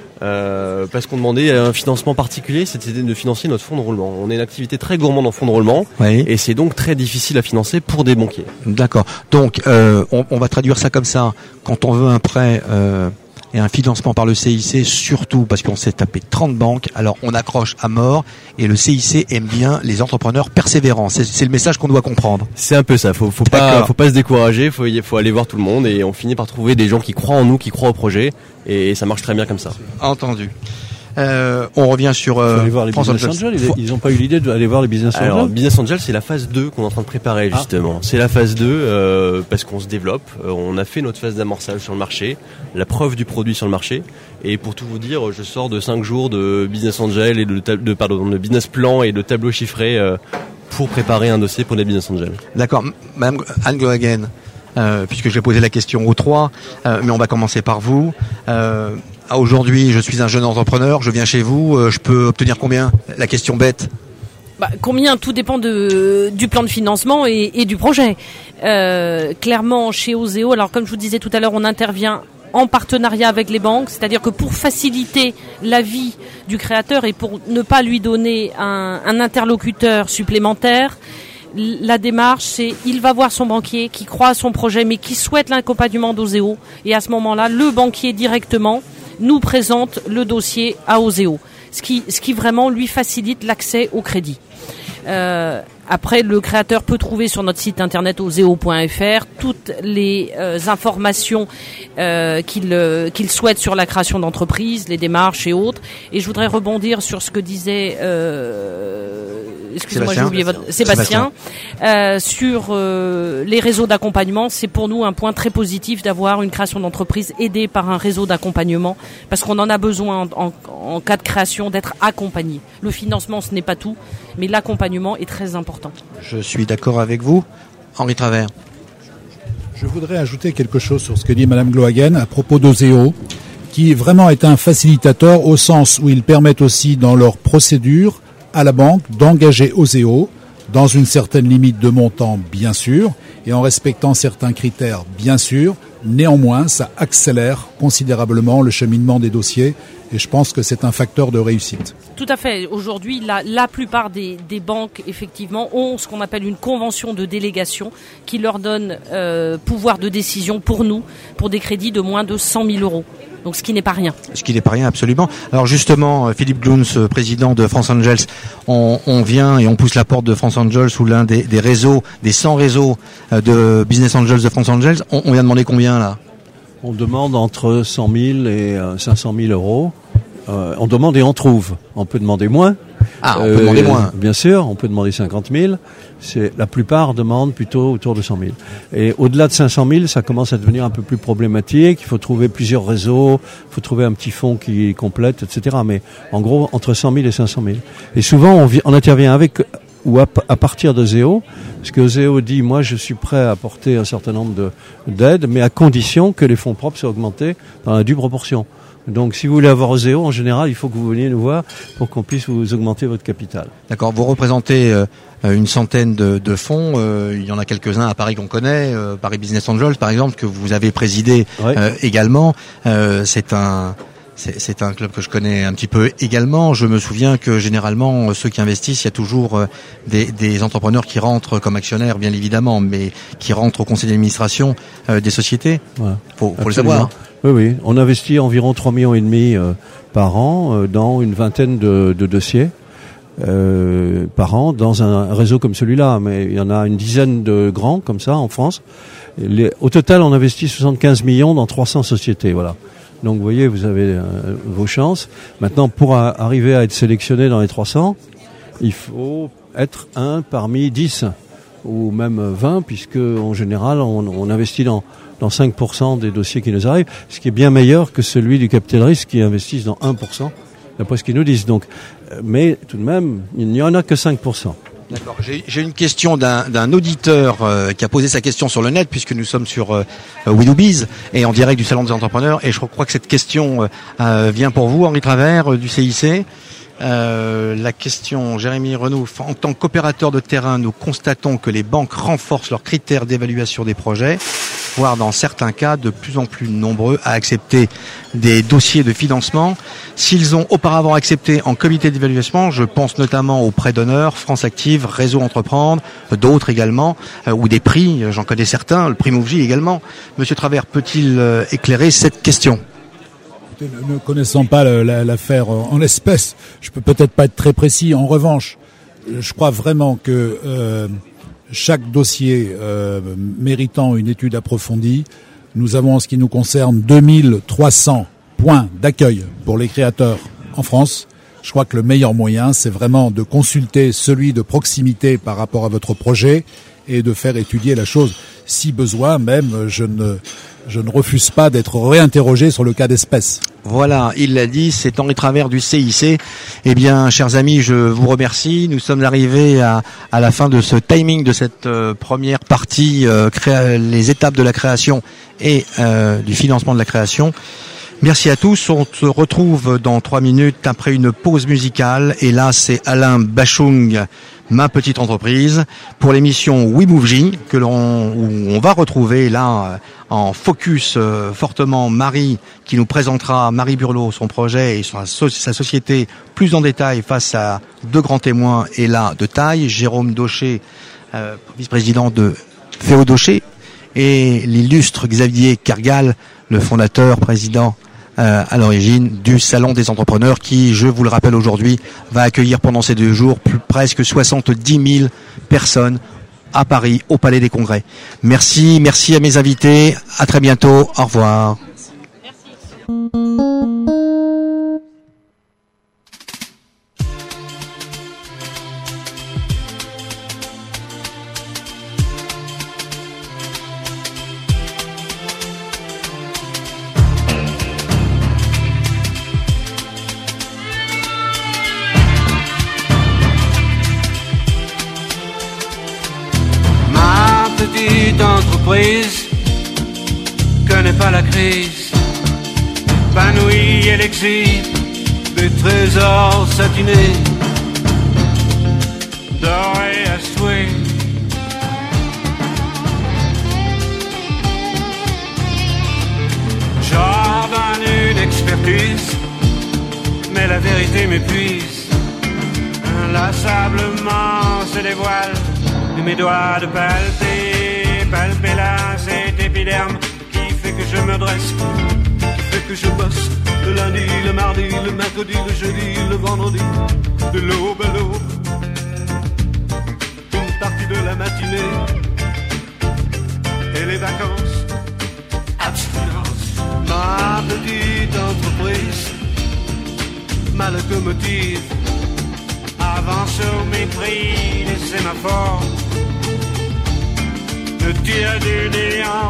Speaker 4: Parce qu'on demandait un financement particulier, c'était de financer notre fonds de roulement. On est une activité très gourmande en fonds de roulement,
Speaker 3: oui.
Speaker 4: Et c'est donc très difficile à financer pour des banquiers.
Speaker 3: D'accord. Donc, on va traduire ça comme ça. Quand on veut un prêt et un financement par le CIC, surtout parce qu'on s'est tapé 30 banques, alors on accroche à mort, et le CIC aime bien les entrepreneurs persévérants. C'est le message qu'on doit comprendre.
Speaker 4: C'est un peu ça. Faut pas se décourager. Faut aller voir tout le monde, et on finit par trouver des gens qui croient en nous, qui croient au projet, et ça marche très bien comme ça.
Speaker 3: Entendu. On revient sur
Speaker 10: aller voir les Business Angels. Ils n'ont pas eu l'idée d'aller voir les Business Angels.
Speaker 4: Alors, Business Angels, c'est la phase 2 qu'on est en train de préparer, justement. C'est la phase 2 parce qu'on se développe. On a fait notre phase d'amorçage sur le marché, la preuve du produit sur le marché. Et pour tout vous dire, je sors de 5 jours de Business Angel et de business plan et de tableau chiffré pour préparer un dossier pour les Business Angels.
Speaker 3: D'accord. Madame Anne Glohagen, puisque je vais poser la question aux trois, mais on va commencer par vous. Aujourd'hui, je suis un jeune entrepreneur, je viens chez vous, je peux obtenir combien? La question bête.
Speaker 9: Combien? Tout dépend du plan de financement et du projet. Clairement, chez Oseo, alors comme je vous disais tout à l'heure, on intervient en partenariat avec les banques, c'est-à-dire que pour faciliter la vie du créateur et pour ne pas lui donner un interlocuteur supplémentaire, la démarche, c'est il va voir son banquier qui croit à son projet mais qui souhaite l'accompagnement d'Oseo, et à ce moment-là, le banquier directement nous présente le dossier à Oseo, ce qui vraiment lui facilite l'accès au crédit. Après, le créateur peut trouver sur notre site internet oseo.fr toutes les informations qu'il souhaite sur la création d'entreprise, les démarches et autres. Et je voudrais rebondir sur ce que disait excusez-moi, j'ai oublié Sébastien. Sur les réseaux d'accompagnement, c'est pour nous un point très positif d'avoir une création d'entreprise aidée par un réseau d'accompagnement, parce qu'on en a besoin en cas de création d'être accompagné. Le financement, ce n'est pas tout, mais l'accompagnement est très important.
Speaker 3: Je suis d'accord avec vous. Henri Travers.
Speaker 5: Je voudrais ajouter quelque chose sur ce que dit Madame Glohagen à propos d'Oseo, qui vraiment est un facilitateur au sens où ils permettent aussi dans leur procédure à la banque d'engager Oseo dans une certaine limite de montant, bien sûr, et en respectant certains critères, bien sûr. Néanmoins, ça accélère considérablement le cheminement des dossiers, et je pense que c'est un facteur de réussite.
Speaker 9: Tout à fait. Aujourd'hui, la plupart des banques, effectivement, ont ce qu'on appelle une convention de délégation qui leur donne pouvoir de décision pour nous, pour des crédits de moins de 100 000 euros. Donc ce qui n'est pas rien. Ce qui n'est pas rien,
Speaker 3: absolument. Alors justement, Philippe Glooms, président de France Angels, on vient et on pousse la porte de France Angels sous l'un des réseaux, des 100 réseaux de Business Angels de France Angels. On vient demander combien là?
Speaker 10: On demande entre 100 000 et 500 000 euros. On demande et on trouve. On peut demander moins.
Speaker 3: Ah, on peut demander moins.
Speaker 10: Bien sûr, on peut demander 50 000. La plupart demandent plutôt autour de 100 000. Et au-delà de 500 000, ça commence à devenir un peu plus problématique. Il faut trouver plusieurs réseaux, il faut trouver un petit fonds qui complète, etc. Mais en gros, entre 100 000 et 500 000. Et souvent, on intervient avec ou à partir d'Oseo, parce que Oseo dit, moi, je suis prêt à apporter un certain nombre d'aides, mais à condition que les fonds propres soient augmentés dans la due proportion. Donc, si vous voulez avoir Oseo, en général, il faut que vous veniez nous voir pour qu'on puisse vous augmenter votre capital.
Speaker 3: D'accord. Vous représentez une centaine de fonds. Il y en a quelques-uns à Paris qu'on connaît. Paris Business Angels, par exemple, que vous avez présidé également. C'est C'est un club que je connais un petit peu également. Je me souviens que généralement, ceux qui investissent, il y a toujours des entrepreneurs qui rentrent comme actionnaires, bien évidemment, mais qui rentrent au conseil d'administration des sociétés. Ouais, faut le savoir.
Speaker 10: Oui. On investit environ 3,5 millions par an dans une vingtaine de dossiers par an dans un réseau comme celui-là. Mais il y en a une dizaine de grands comme ça en France. Au total, on investit 75 millions dans 300 sociétés. Voilà. Donc vous voyez, vous avez vos chances. Maintenant, pour arriver à être sélectionné dans les 300, il faut être un parmi 10 ou même 20, puisque en général, on investit dans 5% des dossiers qui nous arrivent, ce qui est bien meilleur que celui du capital risque qui investissent dans 1%, d'après ce qu'ils nous disent. Donc, mais tout de même, il n'y en a que 5%.
Speaker 3: D'accord. J'ai une question d'un auditeur qui a posé sa question sur le net, puisque nous sommes sur We Do Biz et en direct du Salon des entrepreneurs, et je crois que cette question vient pour vous, Henri Travers du CIC. La question, Jérémy Renaud: en tant qu'opérateur de terrain, nous constatons que les banques renforcent leurs critères d'évaluation des projets, voire dans certains cas de plus en plus nombreux à accepter des dossiers de financement. S'ils ont auparavant accepté en comité d'évaluation, je pense notamment aux prêts d'honneur, France Active, Réseau Entreprendre, d'autres également, ou des prix, j'en connais certains, le prix Mouv'J également. Monsieur Travers peut-il éclairer cette question ?
Speaker 5: Ne connaissant pas l'affaire en l'espèce, je peux peut-être pas être très précis. En revanche, je crois vraiment que chaque dossier méritant une étude approfondie, nous avons en ce qui nous concerne 2300 points d'accueil pour les créateurs en France. Je crois que le meilleur moyen, c'est vraiment de consulter celui de proximité par rapport à votre projet et de faire étudier la chose. Si besoin, même, je ne refuse pas d'être réinterrogé sur le cas d'espèce.
Speaker 3: Voilà, il l'a dit, c'est Henri Travers du CIC. Eh bien, chers amis, je vous remercie. Nous sommes arrivés à la fin de ce timing de cette première partie, les étapes de la création et du financement de la création. Merci à tous. On se retrouve dans 3 minutes après une pause musicale. Et là, c'est Alain Bachung, Ma petite entreprise, pour l'émission We Mouv'J, où on va retrouver là en focus fortement Marie, qui nous présentera, Marie Burlot, son projet et sa société plus en détail face à 2 grands témoins et là de taille, Jérôme Daucher, vice-président de Féodocher, et l'illustre Xavier Kergal, le fondateur, président à l'origine du Salon des entrepreneurs, qui, je vous le rappelle aujourd'hui, va accueillir pendant ces 2 jours presque 70 000 personnes à Paris, au Palais des Congrès. Merci à mes invités, à très bientôt, au revoir.
Speaker 11: Entreprise connaît pas la crise, épanouie et l'exil des trésors satinés, dorés à souhait. J'ordonne une expertise, mais la vérité m'épuise. Inlassablement se dévoile de mes doigts de palper là, cet épiderme qui fait que je me dresse, qui fait que je bosse le lundi, le mardi, le mercredi, le jeudi, le vendredi, de l'aube à l'aube, une partie de la matinée et les vacances, abstinence. Ma petite entreprise, ma locomotive, avance au mépris des sémaphores, le tir du néant.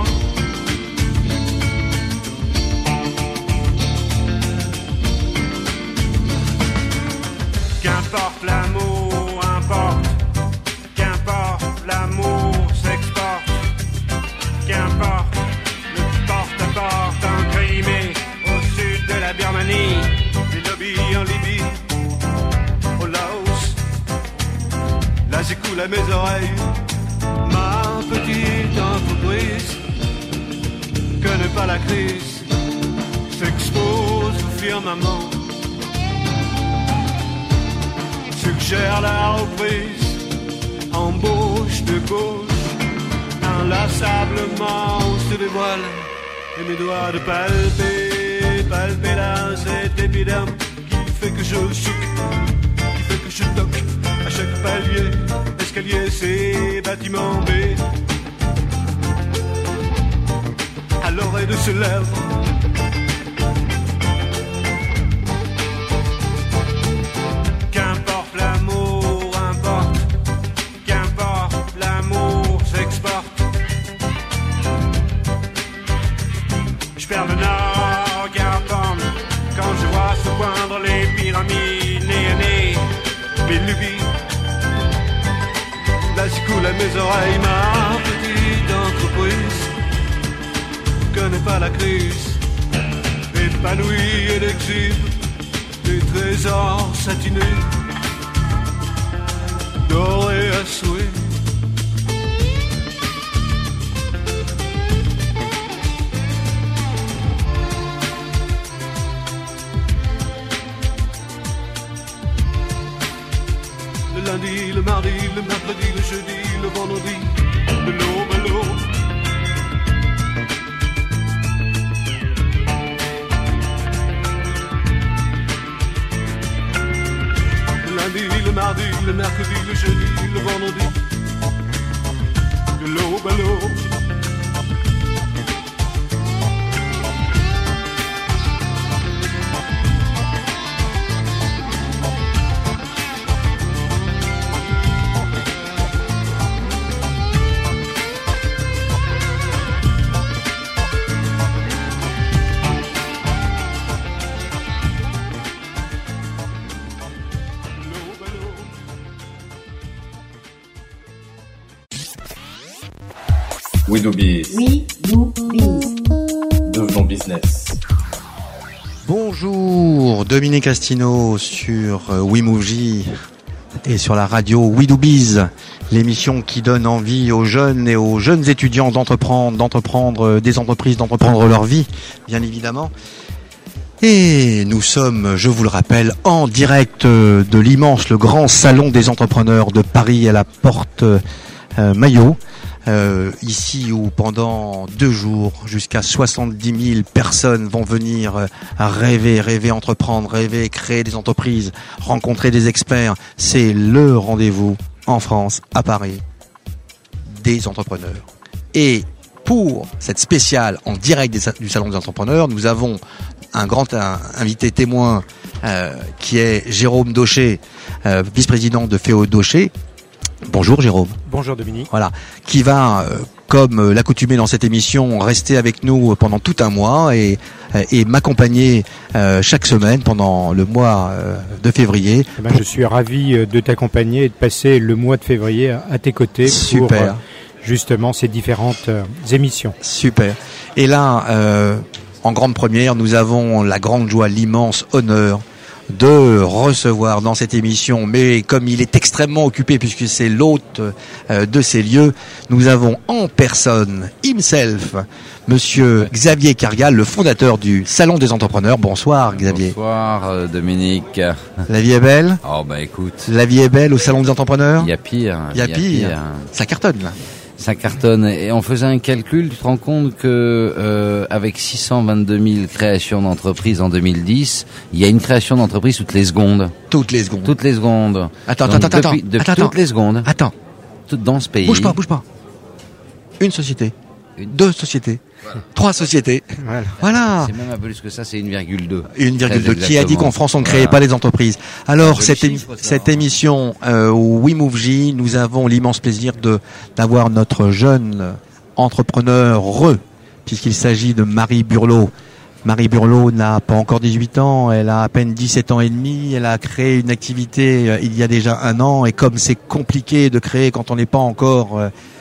Speaker 11: Qu'importe l'amour, importe. Qu'importe l'amour s'exporte. Qu'importe le porte-à-porte en Crimée, au sud de la Birmanie, les lobbies en Libye, au Laos. Là j'écoule à mes oreilles. Ma petite entreprise connaît pas la crise, s'expose aux bien maman. Suggère la reprise, embauche de gauche, inlassablement on se dévoile, et mes doigts de palper là cet épiderme qui fait que je souque, qui fait que je toque à chaque palier, escalier, c'est bâtiment B. À l'oreille de ses lèvres, qu'importe l'amour, importe, qu'importe l'amour s'exporte. Je perds le nord, Garpon, quand je vois se poindre les pyramides, nez, mes lubies. Là j'y coule à mes oreilles, ma petite entreprise connaît pas la crise, épanouie et exhibe des trésors satinés, dorés à souhait. Le lundi, le mardi, le mercredi, le jeudi, le vendredi, de l'aube à l'aube. Le mardi, le mercredi, le jeudi, le vendredi, de l'aube à l'aube.
Speaker 1: We do biz.
Speaker 12: We do biz.
Speaker 1: Devenons business.
Speaker 3: Bonjour, Dominique Astino sur WeMoveJ et sur la radio We do biz, l'émission qui donne envie aux jeunes et aux jeunes étudiants d'entreprendre des entreprises, d'entreprendre leur vie, bien évidemment. Et nous sommes, je vous le rappelle, en direct de l'immense, le grand salon des entrepreneurs de Paris à la porte Maillot. Ici où pendant 2 jours, jusqu'à 70 000 personnes vont venir rêver entreprendre, rêver créer des entreprises, rencontrer des experts. C'est le rendez-vous en France, à Paris, des entrepreneurs. Et pour cette spéciale en direct du Salon des entrepreneurs, nous avons un grand invité témoin qui est Jérôme Daucher, vice-président de FEO Daucher. Bonjour Jérôme.
Speaker 8: Bonjour Dominique.
Speaker 3: Voilà, qui va, comme l'accoutumé dans cette émission, rester avec nous pendant tout un mois et m'accompagner chaque semaine pendant le mois de février.
Speaker 8: Je suis ravi de t'accompagner et de passer le mois de février à tes côtés.
Speaker 3: Super.
Speaker 8: Pour justement ces différentes émissions.
Speaker 3: Super. Et là, en grande première, nous avons la grande joie, l'immense honneur de recevoir dans cette émission, mais comme il est extrêmement occupé puisque c'est l'hôte de ces lieux, nous avons en personne, himself, monsieur Xavier Cargal, le fondateur du Salon des entrepreneurs. Bonsoir Xavier.
Speaker 13: Bonsoir Dominique.
Speaker 3: La vie est belle?
Speaker 13: Oh bah écoute.
Speaker 3: La vie est belle au Salon des entrepreneurs?
Speaker 13: Il y a pire.
Speaker 3: Il y a pire. Ça cartonne là.
Speaker 13: Ça cartonne. Et en faisant un calcul, tu te rends compte que avec 622 000 créations d'entreprises en 2010, il y a une création d'entreprise toutes les secondes.
Speaker 3: Toutes les secondes.
Speaker 13: Toutes les secondes.
Speaker 3: Attends.
Speaker 13: Toutes les secondes.
Speaker 3: Attends.
Speaker 13: Dans ce pays.
Speaker 3: Bouge pas. Une société. 2 sociétés. Voilà. 3 sociétés. Voilà.
Speaker 13: C'est même un peu plus que ça, c'est 1,2.
Speaker 3: 1,2. Qui a dit qu'en France on ne créait pas les entreprises? Alors cette émission WeMoveJ, nous avons l'immense plaisir d'avoir notre jeune entrepreneur puisqu'il s'agit de Marie Burlot. Marie Burlot n'a pas encore 18 ans, elle a à peine 17 ans et demi, elle a créé une activité il y a déjà 1 an, et comme c'est compliqué de créer quand on n'est pas encore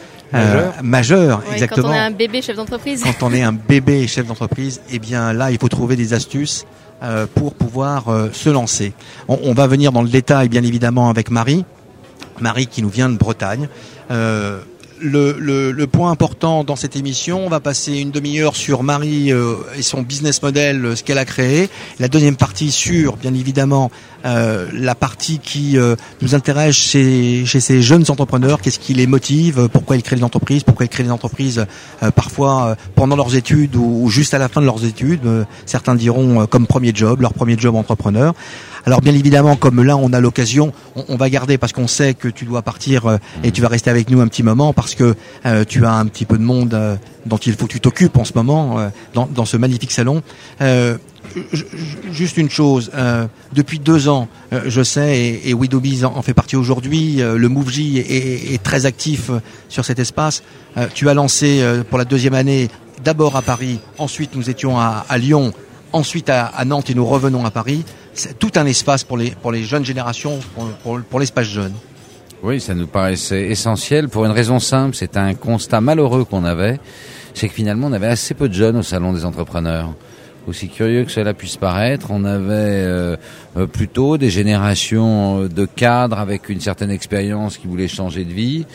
Speaker 3: majeur,
Speaker 6: ouais,
Speaker 3: exactement.
Speaker 6: Quand on est un bébé chef d'entreprise.
Speaker 3: Quand on est un bébé chef d'entreprise, eh bien là, il faut trouver des astuces pour pouvoir se lancer. On va venir dans le détail, bien évidemment, avec Marie qui nous vient de Bretagne. le point important dans cette émission, on va passer une demi-heure sur Marie et son business model, ce qu'elle a créé. La deuxième partie sur, bien évidemment, la partie qui nous intéresse chez ces jeunes entrepreneurs. Qu'est-ce qui les motive? Pourquoi ils créent des entreprises? Pourquoi ils créent des entreprises parfois pendant leurs études ou juste à la fin de leurs études? Certains diront comme leur premier job entrepreneur. Alors bien évidemment, comme là on a l'occasion, on va garder parce qu'on sait que tu dois partir et tu vas rester avec nous un petit moment parce que tu as un petit peu de monde dont il faut que tu t'occupes en ce moment dans ce magnifique salon. Juste une chose, depuis 2 ans, je sais, et WeDoBiz en fait partie aujourd'hui, le MoveJ est très actif sur cet espace. Tu as lancé pour la 2e année, d'abord à Paris, ensuite nous étions à Lyon, ensuite à Nantes et nous revenons à Paris. C'est tout un espace pour les jeunes générations, pour l'espace jeune.
Speaker 13: Oui, ça nous paraissait essentiel pour une raison simple. C'est un constat malheureux qu'on avait, c'est que finalement on avait assez peu de jeunes au salon des entrepreneurs. Aussi curieux que cela puisse paraître, on avait plutôt des générations de cadres avec une certaine expérience qui voulaient changer de vie,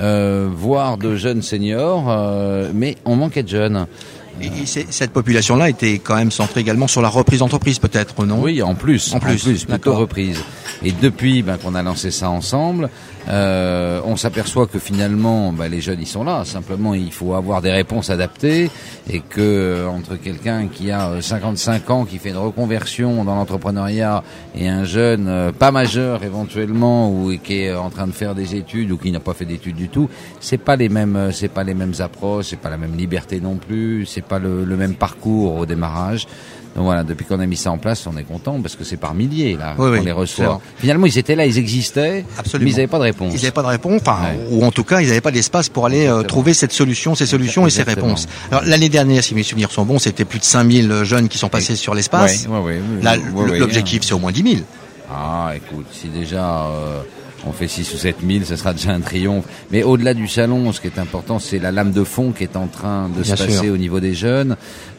Speaker 13: voire de jeunes seniors, mais on manquait de jeunes.
Speaker 3: Et cette population-là était quand même centrée également sur la reprise d'entreprise, peut-être, non?
Speaker 13: Oui, en plus, plutôt reprise. Et depuis qu'on a lancé ça ensemble, on s'aperçoit que finalement, les jeunes, ils sont là. Simplement, il faut avoir des réponses adaptées et que entre quelqu'un qui a 55 ans, qui fait une reconversion dans l'entrepreneuriat et un jeune pas majeur éventuellement ou qui est en train de faire des études ou qui n'a pas fait d'études du tout, c'est pas les mêmes approches, c'est pas la même liberté non plus, c'est pas le même parcours au démarrage. Donc voilà, depuis qu'on a mis ça en place, on est content parce que c'est par milliers là qu'on les reçoit. Finalement, ils étaient là, ils existaient,
Speaker 3: absolument,
Speaker 13: mais ils n'avaient pas de réponse.
Speaker 3: Ils n'avaient pas de réponse, ou en tout cas, ils n'avaient pas d'espace pour aller trouver ces solutions et ces réponses. Alors l'année dernière, si mes souvenirs sont bons, c'était plus de 5000 jeunes qui sont passés sur l'espace. Là, l'objectif, c'est au moins 10 000.
Speaker 13: Ah, écoute, si déjà on fait 6 ou 7 000, ce sera déjà un triomphe. Mais au-delà du salon, ce qui est important, c'est la lame de fond qui est en train de se passer au niveau des jeunes.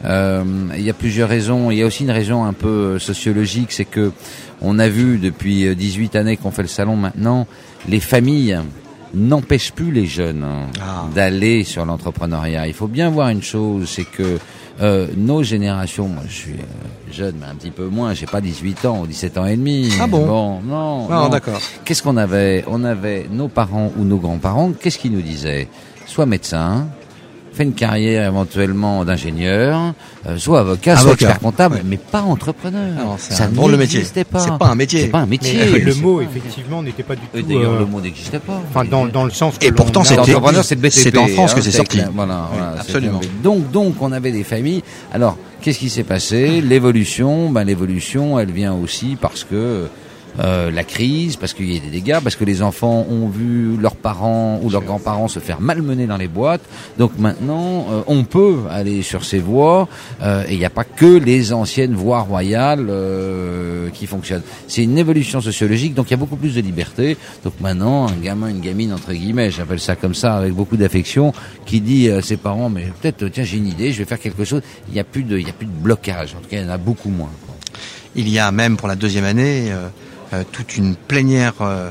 Speaker 13: Il y a plusieurs raisons. Il y a aussi une raison un peu sociologique, c'est que on a vu depuis 18 années qu'on fait le salon maintenant, les familles n'empêchent plus les jeunes d'aller sur l'entrepreneuriat. Il faut bien voir une chose, c'est que nos générations, moi je suis jeune mais un petit peu moins, j'ai pas 18 ans ou 17 ans et demi.
Speaker 3: Ah bon?
Speaker 13: Bon, non,
Speaker 3: d'accord.
Speaker 13: Qu'est-ce qu'on avait? On avait nos parents ou nos grands-parents, qu'est-ce qu'ils nous disaient? Soit médecin, fait une carrière éventuellement d'ingénieur, soit avocat, soit expert comptable, mais pas entrepreneur.
Speaker 3: Non, ça n'existait
Speaker 13: pas.
Speaker 3: C'est pas un métier.
Speaker 13: C'est pas un métier.
Speaker 8: Mais le mot, effectivement, n'était pas du tout...
Speaker 13: D'ailleurs, le mot n'existait pas.
Speaker 8: Enfin, dans le sens que...
Speaker 3: Et pourtant, c'est
Speaker 13: entrepreneur, c'est le BTP.
Speaker 3: C'est en France que c'est sorti.
Speaker 13: Voilà,
Speaker 3: absolument.
Speaker 13: Donc, on avait des familles. Alors, qu'est-ce qui s'est passé? L'évolution, elle vient aussi parce que la crise, parce qu'il y a des dégâts, parce que les enfants ont vu leurs parents ou leurs grands-parents se faire malmener dans les boîtes. Donc maintenant, on peut aller sur ces voies et il n'y a pas que les anciennes voies royales qui fonctionnent. C'est une évolution sociologique, donc il y a beaucoup plus de liberté. Donc maintenant, un gamin, une gamine, entre guillemets, j'appelle ça comme ça avec beaucoup d'affection, qui dit à ses parents, mais peut-être, tiens, j'ai une idée, je vais faire quelque chose. Il n'y a plus de blocage. En tout cas, il y en a beaucoup moins.
Speaker 3: Il y a même pour la 2e année toute une plénière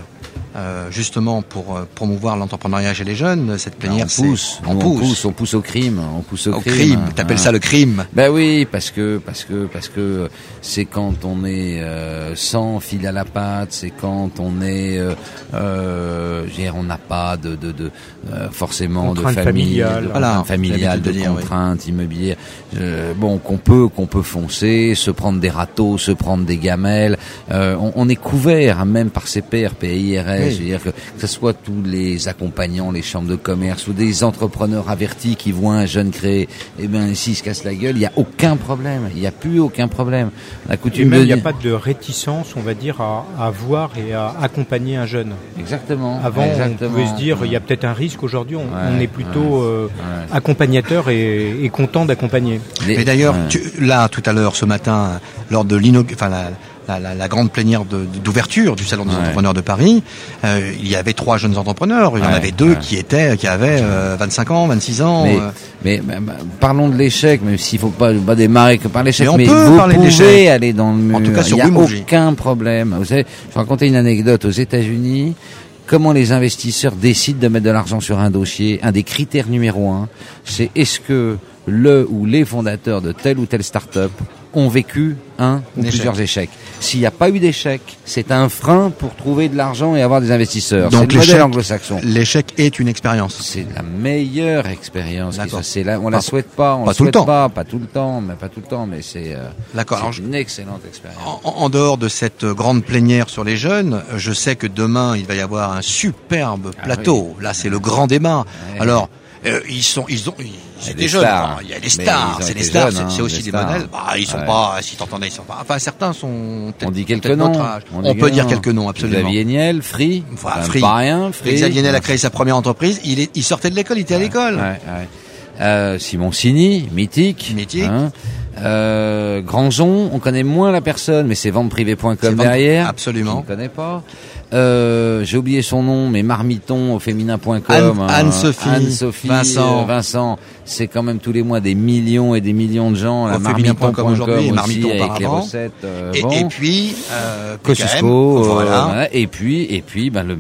Speaker 3: justement pour promouvoir l'entrepreneuriat chez les jeunes. Cette plénière,
Speaker 13: on pousse au crime.
Speaker 3: T'appelles ça le crime?
Speaker 13: Ben oui, parce que c'est quand on est sans fil à la patte, c'est quand on est on n'a pas de forcément de famille, familiale, de contraintes immobilières. Qu'on peut foncer, se prendre des râteaux, se prendre des gamelles. On est couvert même par ses pairs PIRS. Je veux dire que ce soit tous les accompagnants, les chambres de commerce ou des entrepreneurs avertis qui voient un jeune créer, s'il se casse la gueule, il n'y a aucun problème. Il n'y a plus aucun problème.
Speaker 8: Il n'y a pas de réticence, on va dire, à voir et à accompagner un jeune.
Speaker 13: Exactement.
Speaker 8: Avant, on pouvait se dire, il y a peut-être un risque. Aujourd'hui, on est plutôt accompagnateur et content d'accompagner.
Speaker 3: Mais d'ailleurs, là, tout à l'heure, ce matin, lors de la grande plénière d'ouverture du Salon des entrepreneurs de Paris, il y avait 3 jeunes entrepreneurs. Il y en avait 2 qui avaient 25 ans, 26 ans.
Speaker 13: Mais parlons de l'échec, même s'il faut pas démarrer que par l'échec.
Speaker 3: Mais vous
Speaker 13: pouvez aller dans le mur.
Speaker 3: En tout cas,
Speaker 13: il n'y a aucun problème. Vous savez, je vais raconter une anecdote aux États-Unis. comment les investisseurs décident de mettre de l'argent sur un dossier. Un des critères numéro 1, c'est est-ce que le ou les fondateurs de telle ou telle start-up ont vécu un ou plusieurs échecs. S'il n'y a pas eu d'échec, c'est un frein pour trouver de l'argent et avoir des investisseurs.
Speaker 3: Donc
Speaker 13: c'est le modèle anglo-saxon.
Speaker 3: L'échec est une expérience.
Speaker 13: C'est la meilleure expérience. On la souhaite pas,
Speaker 3: pas tout le temps.
Speaker 13: Pas tout le temps, mais c'est une excellente expérience.
Speaker 3: En dehors de cette grande plénière sur les jeunes, je sais que demain il va y avoir un superbe plateau. Oui. Là, c'est le grand débat. Ouais. Alors, c'est des jeunes. Il y a des stars, c'est des stars, c'est aussi des modèles. Ils sont pas, si t'entendais, ils sont pas. Enfin, certains sont.
Speaker 13: On dit quelques noms.
Speaker 3: On peut dire quelques noms, absolument.
Speaker 13: Xavier Niel, Free.
Speaker 3: Free.
Speaker 13: Pas rien.
Speaker 3: Xavier Niel a créé sa première entreprise. Il sortait de l'école, il était à l'école.
Speaker 13: Simon Sini, mythique. Granjon, on connaît moins la personne, mais c'est venteprivée.com derrière.
Speaker 3: Absolument.
Speaker 13: On ne connaît pas. J'ai oublié son nom, mais marmiton au féminin.com.
Speaker 3: Anne-Sophie,
Speaker 13: Vincent. C'est quand même tous les mois des millions et des millions de gens. La
Speaker 3: marmiton.com aujourd'hui, et Marmiton
Speaker 13: avec les recettes.
Speaker 3: Et puis,
Speaker 13: Kosciuszko, voilà. Et puis, le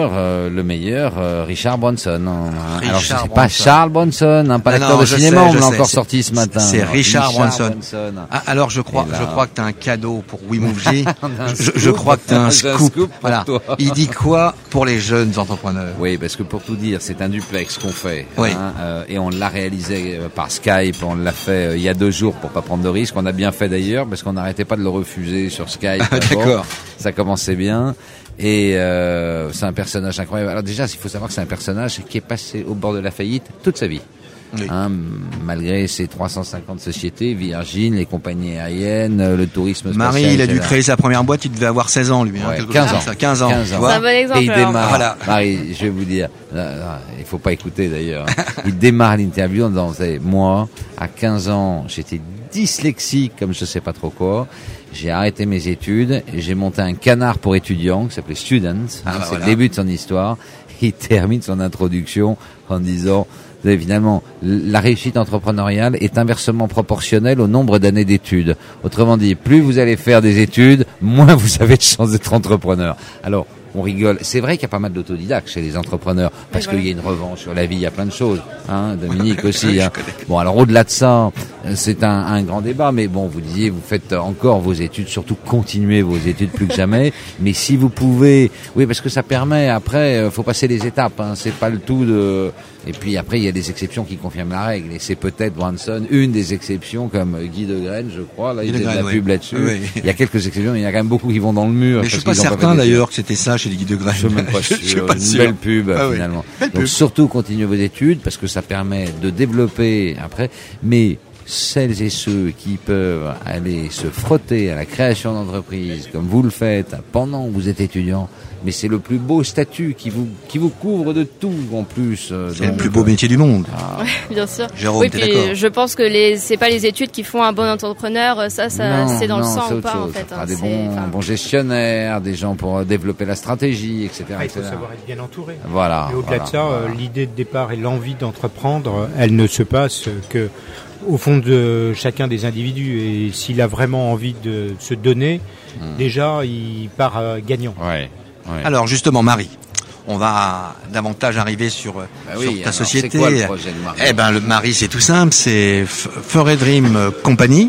Speaker 13: meilleur, Richard Branson. Alors, je sais pas Charles Branson, pas l'acteur de cinéma, on l'a encore sorti ce matin.
Speaker 3: C'est Richard Branson. Alors, je crois que t'as un cadeau pour We Move J. Je crois que t'as un scoop. Voilà. Il dit quoi pour les jeunes entrepreneurs?
Speaker 13: Oui, parce que pour tout dire, c'est un duplex qu'on fait.
Speaker 3: Oui.
Speaker 13: Et on l'a réalisé par Skype. On l'a fait il y a 2 jours pour pas prendre de risques. On a bien fait d'ailleurs parce qu'on n'arrêtait pas de le refuser sur Skype.
Speaker 3: D'accord.
Speaker 13: Ça commençait bien. Et c'est un personnage incroyable. Alors déjà, il faut savoir que c'est un personnage qui est passé au bord de la faillite toute sa vie. Oui. Malgré ses 350 sociétés, Virgin, les compagnies aériennes, le tourisme spatial.
Speaker 3: Marie, il a dû créer sa première boîte, il devait avoir 16 ans, lui. 15 ans.
Speaker 6: C'est un bon exemple.
Speaker 13: Et il démarre. Voilà. Marie, je vais vous dire, il faut pas écouter d'ailleurs. Il démarre l'interview en disant, vous savez, moi, à 15 ans, j'étais dyslexique, comme je sais pas trop quoi. J'ai arrêté mes études et j'ai monté un canard pour étudiants qui s'appelait Student. C'est le début de son histoire. Il termine son introduction en disant, finalement, la réussite entrepreneuriale est inversement proportionnelle au nombre d'années d'études. Autrement dit, plus vous allez faire des études, moins vous avez de chances d'être entrepreneur. Alors, on rigole. C'est vrai qu'il y a pas mal d'autodidactes chez les entrepreneurs, parce qu'il y a une revanche sur la vie, il y a plein de choses. Dominique aussi. Bon, alors au-delà de ça, c'est un grand débat, mais bon, vous disiez, vous faites encore vos études, surtout continuez vos études plus que jamais. Mais si vous pouvez, oui, parce que ça permet, après, faut passer les étapes, c'est pas le tout de... Et puis après, il y a des exceptions qui confirment la règle. Et c'est peut-être Branson, une des exceptions, comme Guy Degraine, je crois. Là, il faisait de la pub là-dessus. Oui. Il y a quelques exceptions, il y a quand même beaucoup qui vont dans le mur.
Speaker 3: Mais je suis pas certain d'ailleurs que c'était ça chez les Guy Degraine.
Speaker 13: Je suis même pas sûr. Je suis pas sûr. Belle pub, finalement. Donc surtout, continuez vos études, parce que ça permet de développer après. Mais celles et ceux qui peuvent aller se frotter à la création d'entreprise, comme vous le faites pendant que vous êtes étudiant, mais c'est le plus beau statut qui vous couvre de tout en plus.
Speaker 3: C'est le plus beau métier du monde.
Speaker 6: Ouais, bien sûr.
Speaker 3: Jérôme, t'es d'accord?
Speaker 6: Je pense que c'est pas les études qui font un bon entrepreneur. Ça c'est dans le sang ou pas, en fait.
Speaker 13: Des bons gestionnaires, des gens pour développer la stratégie, etc.
Speaker 8: Il faut savoir être bien entouré.
Speaker 13: Voilà.
Speaker 8: Et au-delà de ça, l'idée de départ et l'envie d'entreprendre, elle ne se passe que au fond de chacun des individus. Et s'il a vraiment envie de se donner, déjà, il part gagnant.
Speaker 13: Ouais.
Speaker 3: Alors justement, Marie, on va davantage arriver sur ta société.
Speaker 13: C'est quoi le projet de Marie?
Speaker 3: Le Marie, c'est tout simple, c'est Furey Dream Company.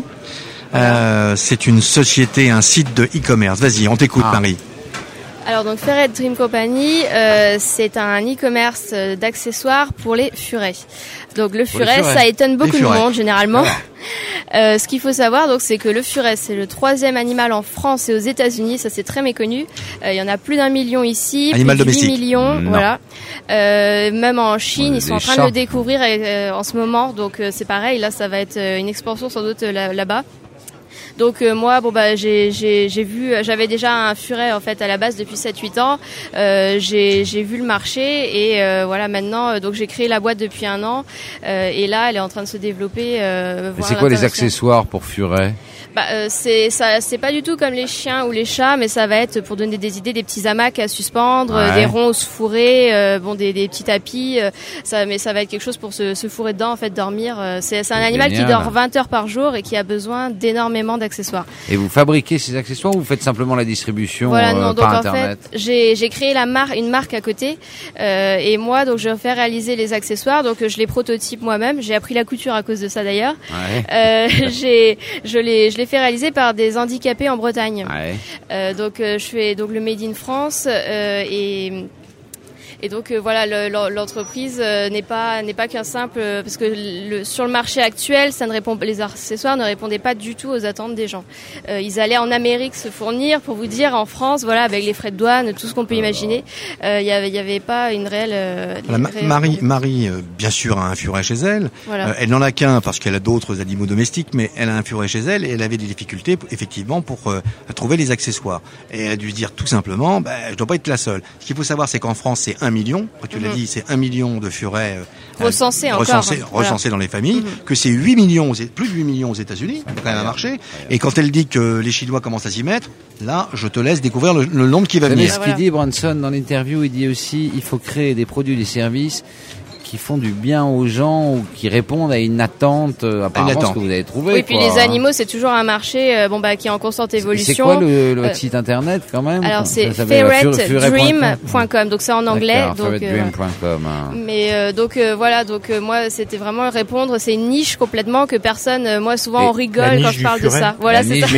Speaker 3: C'est une société, un site de e-commerce. Vas-y, on t'écoute, Marie.
Speaker 6: Alors donc Furey Dream Company, c'est un e-commerce d'accessoires pour les furets. Donc le furet, ça étonne beaucoup de monde généralement. Ce qu'il faut savoir, donc, c'est que le furet, c'est le 3e animal en France et aux États-Unis. Ça, c'est très méconnu. Il y en a plus d'1 million ici,
Speaker 3: animal
Speaker 6: plus de 8
Speaker 3: domestique.
Speaker 6: Millions, voilà. Même en Chine, ils sont en train de le découvrir en ce moment. Donc c'est pareil. Là, ça va être une expansion sans doute là-bas. Donc moi, j'avais déjà un furet en fait à la base depuis 7-8 ans. J'ai vu le marché et voilà maintenant. Donc j'ai créé la boîte depuis 1 an et là, elle est en train de se développer.
Speaker 13: Mais c'est quoi les accessoires pour furet?
Speaker 6: C'est pas du tout comme les chiens ou les chats, mais ça va être, pour donner des idées, des petits hamacs à suspendre, des ronds fourrés, des petits tapis. Mais ça va être quelque chose pour se fourrer dedans, en fait, dormir. C'est un animal qui dort 20 heures par jour et qui a besoin d'énormément d'accessoires.
Speaker 13: Et vous fabriquez ces accessoires ou vous faites simplement la distribution
Speaker 6: donc
Speaker 13: par
Speaker 6: en
Speaker 13: Internet?
Speaker 6: fait, j'ai créé une marque à côté et moi donc je fais réaliser les accessoires, donc je les prototype moi-même. J'ai appris la couture à cause de ça d'ailleurs.
Speaker 13: Ouais.
Speaker 6: Je les fais réaliser par des handicapés en Bretagne.
Speaker 13: Ouais.
Speaker 6: Donc je fais donc le Made in France et donc voilà, l'entreprise n'est pas qu'un simple, parce que sur le marché actuel, les accessoires ne répondaient pas du tout aux attentes des gens. Ils allaient en Amérique se fournir, pour vous dire, en France, voilà, avec les frais de douane, tout ce qu'on peut imaginer, il y avait pas une réelle.
Speaker 3: Marie, bien sûr, a un furet chez elle.
Speaker 6: Voilà.
Speaker 3: Elle n'en a qu'un parce qu'elle a d'autres animaux domestiques, mais elle a un furet chez elle et elle avait des difficultés, effectivement, pour trouver les accessoires. Et elle a dû se dire tout simplement, je dois pas être la seule. Ce qu'il faut savoir, c'est qu'en France, c'est 1 million. Tu l'as dit, c'est 1 million de furets
Speaker 6: recensés
Speaker 3: dans les familles, que c'est 8 millions, plus de 8 millions aux États-Unis, c'est quand même un marché. Et quand elle dit que les Chinois commencent à s'y mettre, là, je te laisse découvrir le nombre qui va venir.
Speaker 13: Ce qu'il dit, Branson, dans l'interview, il dit aussi, il faut créer des produits, des services qui font du bien aux gens ou qui répondent à une attente, apparemment, ce que vous avez trouvé.
Speaker 6: Oui, puis les animaux, c'est toujours un marché qui est en constante évolution.
Speaker 13: C'est quoi votre site internet quand même?
Speaker 6: Alors c'est ferretdream.com, donc c'est en anglais.
Speaker 13: Ferretdream.com.
Speaker 6: Mais moi c'était vraiment répondre, c'est une niche complètement que personne, moi souvent on rigole quand je parle de ça. Voilà, c'est ça.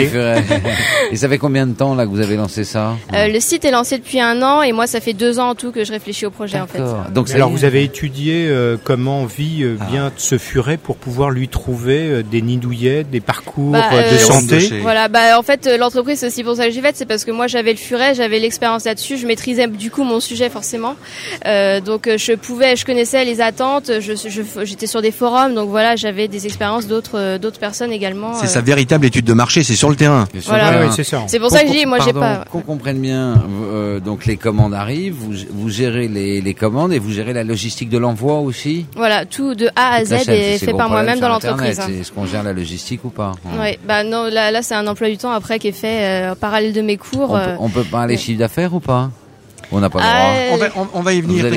Speaker 13: Et ça fait combien de temps là que vous avez lancé ça?
Speaker 6: Le site est lancé depuis 1 an et moi ça fait 2 ans en tout que je réfléchis au projet en fait.
Speaker 8: Donc alors vous avez étudié comment vit bien ce furet pour pouvoir lui trouver des nids douillets, des parcours de santé.
Speaker 6: Voilà, en fait l'entreprise c'est aussi pour ça que j'y vais, c'est parce que moi j'avais le furet, j'avais l'expérience là-dessus, je maîtrisais du coup mon sujet forcément. Donc je connaissais les attentes, j'étais sur des forums, donc voilà, j'avais des expériences d'autres personnes également.
Speaker 3: C'est sa véritable étude de marché, c'est sur le terrain.
Speaker 6: Voilà, oui, c'est ça. C'est pour ça que je dis, moi j'ai pas.
Speaker 13: Qu'on comprenne bien, donc les commandes arrivent, vous gérez les commandes et vous gérez la logistique de l'envoi aussi.
Speaker 6: Voilà, tout de A à Z est fait par moi-même dans l'entreprise.
Speaker 13: Est-ce qu'on gère la logistique ou pas?
Speaker 6: Oui, non, là c'est un emploi du temps après qui est fait en parallèle de mes cours.
Speaker 13: On peut parler chiffre d'affaires ou pas? On n'a pas le droit.
Speaker 3: On va y venir.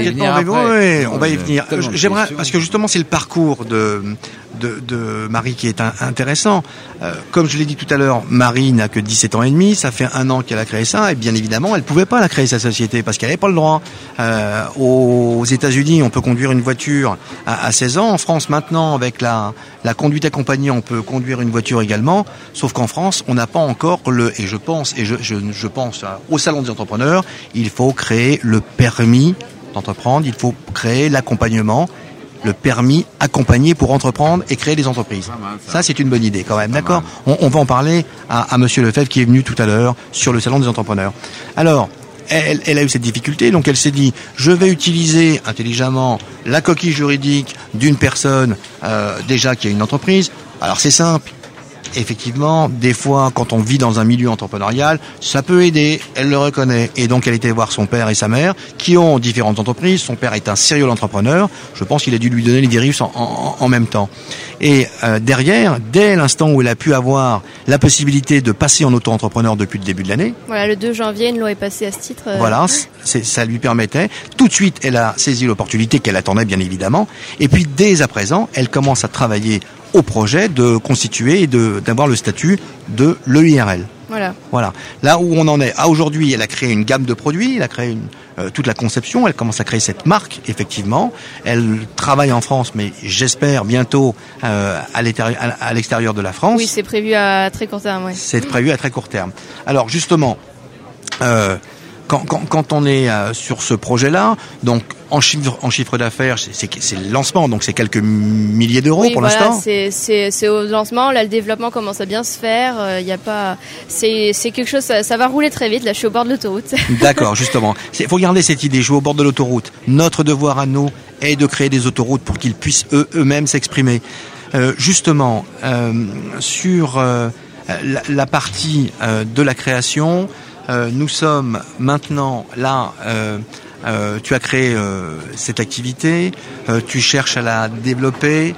Speaker 3: On va y venir. J'aimerais, parce que justement c'est le parcours de Marie qui est intéressant. Comme je l'ai dit tout à l'heure, Marie n'a que 17 ans et demi, ça fait 1 an qu'elle a créé ça, et bien évidemment, elle pouvait pas la créer sa société parce qu'elle n'avait pas le droit. Aux États-Unis, on peut conduire une voiture à 16 ans. En France, maintenant, avec la conduite accompagnée, on peut conduire une voiture également. Sauf qu'en France, on n'a pas encore et je pense au Salon des entrepreneurs, il faut créer le permis d'entreprendre, il faut créer l'accompagnement, le permis accompagné pour entreprendre et créer des entreprises. Ça, c'est une bonne idée quand même, d'accord ? On va en parler à Monsieur Lefebvre qui est venu tout à l'heure sur le Salon des entrepreneurs. Alors, elle a eu cette difficulté, donc elle s'est dit, je vais utiliser intelligemment la coquille juridique d'une personne déjà qui a une entreprise. Alors c'est simple. Effectivement, des fois, quand on vit dans un milieu entrepreneurial, ça peut aider, elle le reconnaît. Et donc, elle était voir son père et sa mère, qui ont différentes entreprises. Son père est un serial entrepreneur. Je pense qu'il a dû lui donner les dérives en même temps. Et derrière, dès l'instant où elle a pu avoir la possibilité de passer en auto-entrepreneur depuis le début de l'année...
Speaker 6: Voilà, le 2 janvier, une loi est passée à ce titre.
Speaker 3: Voilà, ça lui permettait. Tout de suite, elle a saisi l'opportunité qu'elle attendait, bien évidemment. Et puis, dès à présent, elle commence à travailler au projet de constituer et d'avoir le statut de l'EIRL. Voilà. Là où on en est. Aujourd'hui, elle a créé une gamme de produits, elle a créé toute la conception, elle commence à créer cette marque, effectivement. Elle travaille en France, mais j'espère bientôt à l'extérieur de la France.
Speaker 6: Oui, c'est prévu à très court terme. Ouais.
Speaker 3: C'est prévu à très court terme. Alors, justement, quand on est sur ce projet-là, donc en chiffre d'affaires, c'est le lancement, donc c'est quelques milliers d'euros pour l'instant.
Speaker 6: C'est au lancement. Là, le développement commence à bien se faire. Il y a pas, c'est quelque chose. Ça va rouler très vite. Là, je suis au bord de l'autoroute.
Speaker 3: D'accord, justement. Faut garder cette idée. Je suis au bord de l'autoroute. Notre devoir à nous est de créer des autoroutes pour qu'ils puissent eux-mêmes s'exprimer. Justement, sur la partie de la création. Nous sommes maintenant là, tu as créé cette activité, tu cherches à la développer.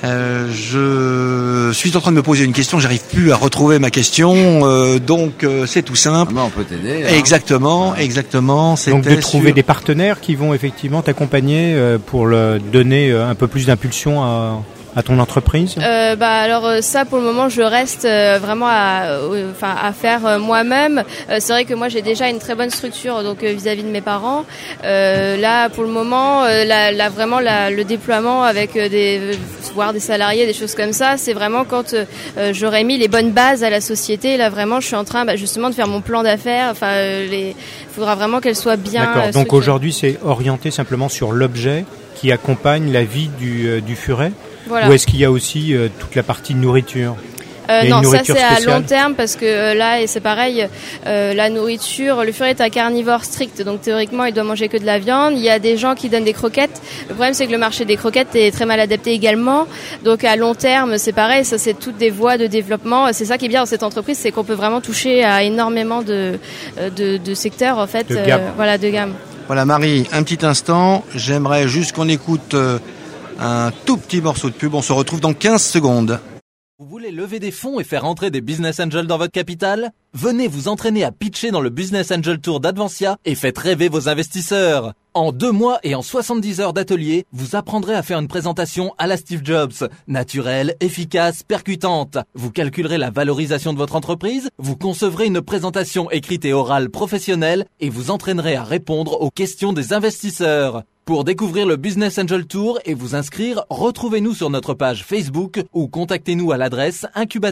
Speaker 3: Je suis en train de me poser une question, j'arrive plus à retrouver ma question, donc c'est tout simple.
Speaker 13: On peut t'aider.
Speaker 3: Exactement.
Speaker 8: Donc de trouver des partenaires qui vont effectivement t'accompagner pour donner un peu plus d'impulsion à ton entreprise?
Speaker 6: Alors ça, pour le moment, je reste vraiment à faire moi-même. C'est vrai que moi, j'ai déjà une très bonne structure donc vis-à-vis de mes parents. Là, pour le moment, le déploiement avec voire des salariés, des choses comme ça, c'est vraiment quand j'aurai mis les bonnes bases à la société. Là, vraiment, je suis en train justement de faire mon plan d'affaires. Il faudra vraiment qu'elle soit bien.
Speaker 8: D'accord. Donc aujourd'hui, c'est orienté simplement sur l'objet qui accompagne la vie du furet.
Speaker 6: Voilà.
Speaker 8: Ou est-ce qu'il y a aussi toute la partie nourriture?
Speaker 6: Non, ça c'est à long terme parce que là, et c'est pareil, la nourriture, le furet est un carnivore strict, donc théoriquement il doit manger que de la viande. Il y a des gens qui donnent des croquettes. Le problème c'est que le marché des croquettes est très mal adapté également. Donc à long terme, c'est pareil, ça c'est toutes des voies de développement. C'est ça qui est bien dans cette entreprise, c'est qu'on peut vraiment toucher à énormément de secteurs en fait, de gamme.
Speaker 3: Voilà Marie, un petit instant, j'aimerais juste qu'on écoute un tout petit morceau de pub. On se retrouve dans 15 secondes.
Speaker 12: Vous voulez lever des fonds et faire entrer des business angels dans votre capital? Venez vous entraîner à pitcher dans le Business Angel Tour d'Advansia et faites rêver vos investisseurs. En 2 mois et en 70 heures d'atelier, vous apprendrez à faire une présentation à la Steve Jobs, naturelle, efficace, percutante. Vous calculerez la valorisation de votre entreprise, vous concevrez une présentation écrite et orale professionnelle et vous entraînerez à répondre aux questions des investisseurs. Pour découvrir le Business Angel Tour et vous inscrire, retrouvez-nous sur notre page Facebook ou contactez-nous à l'adresse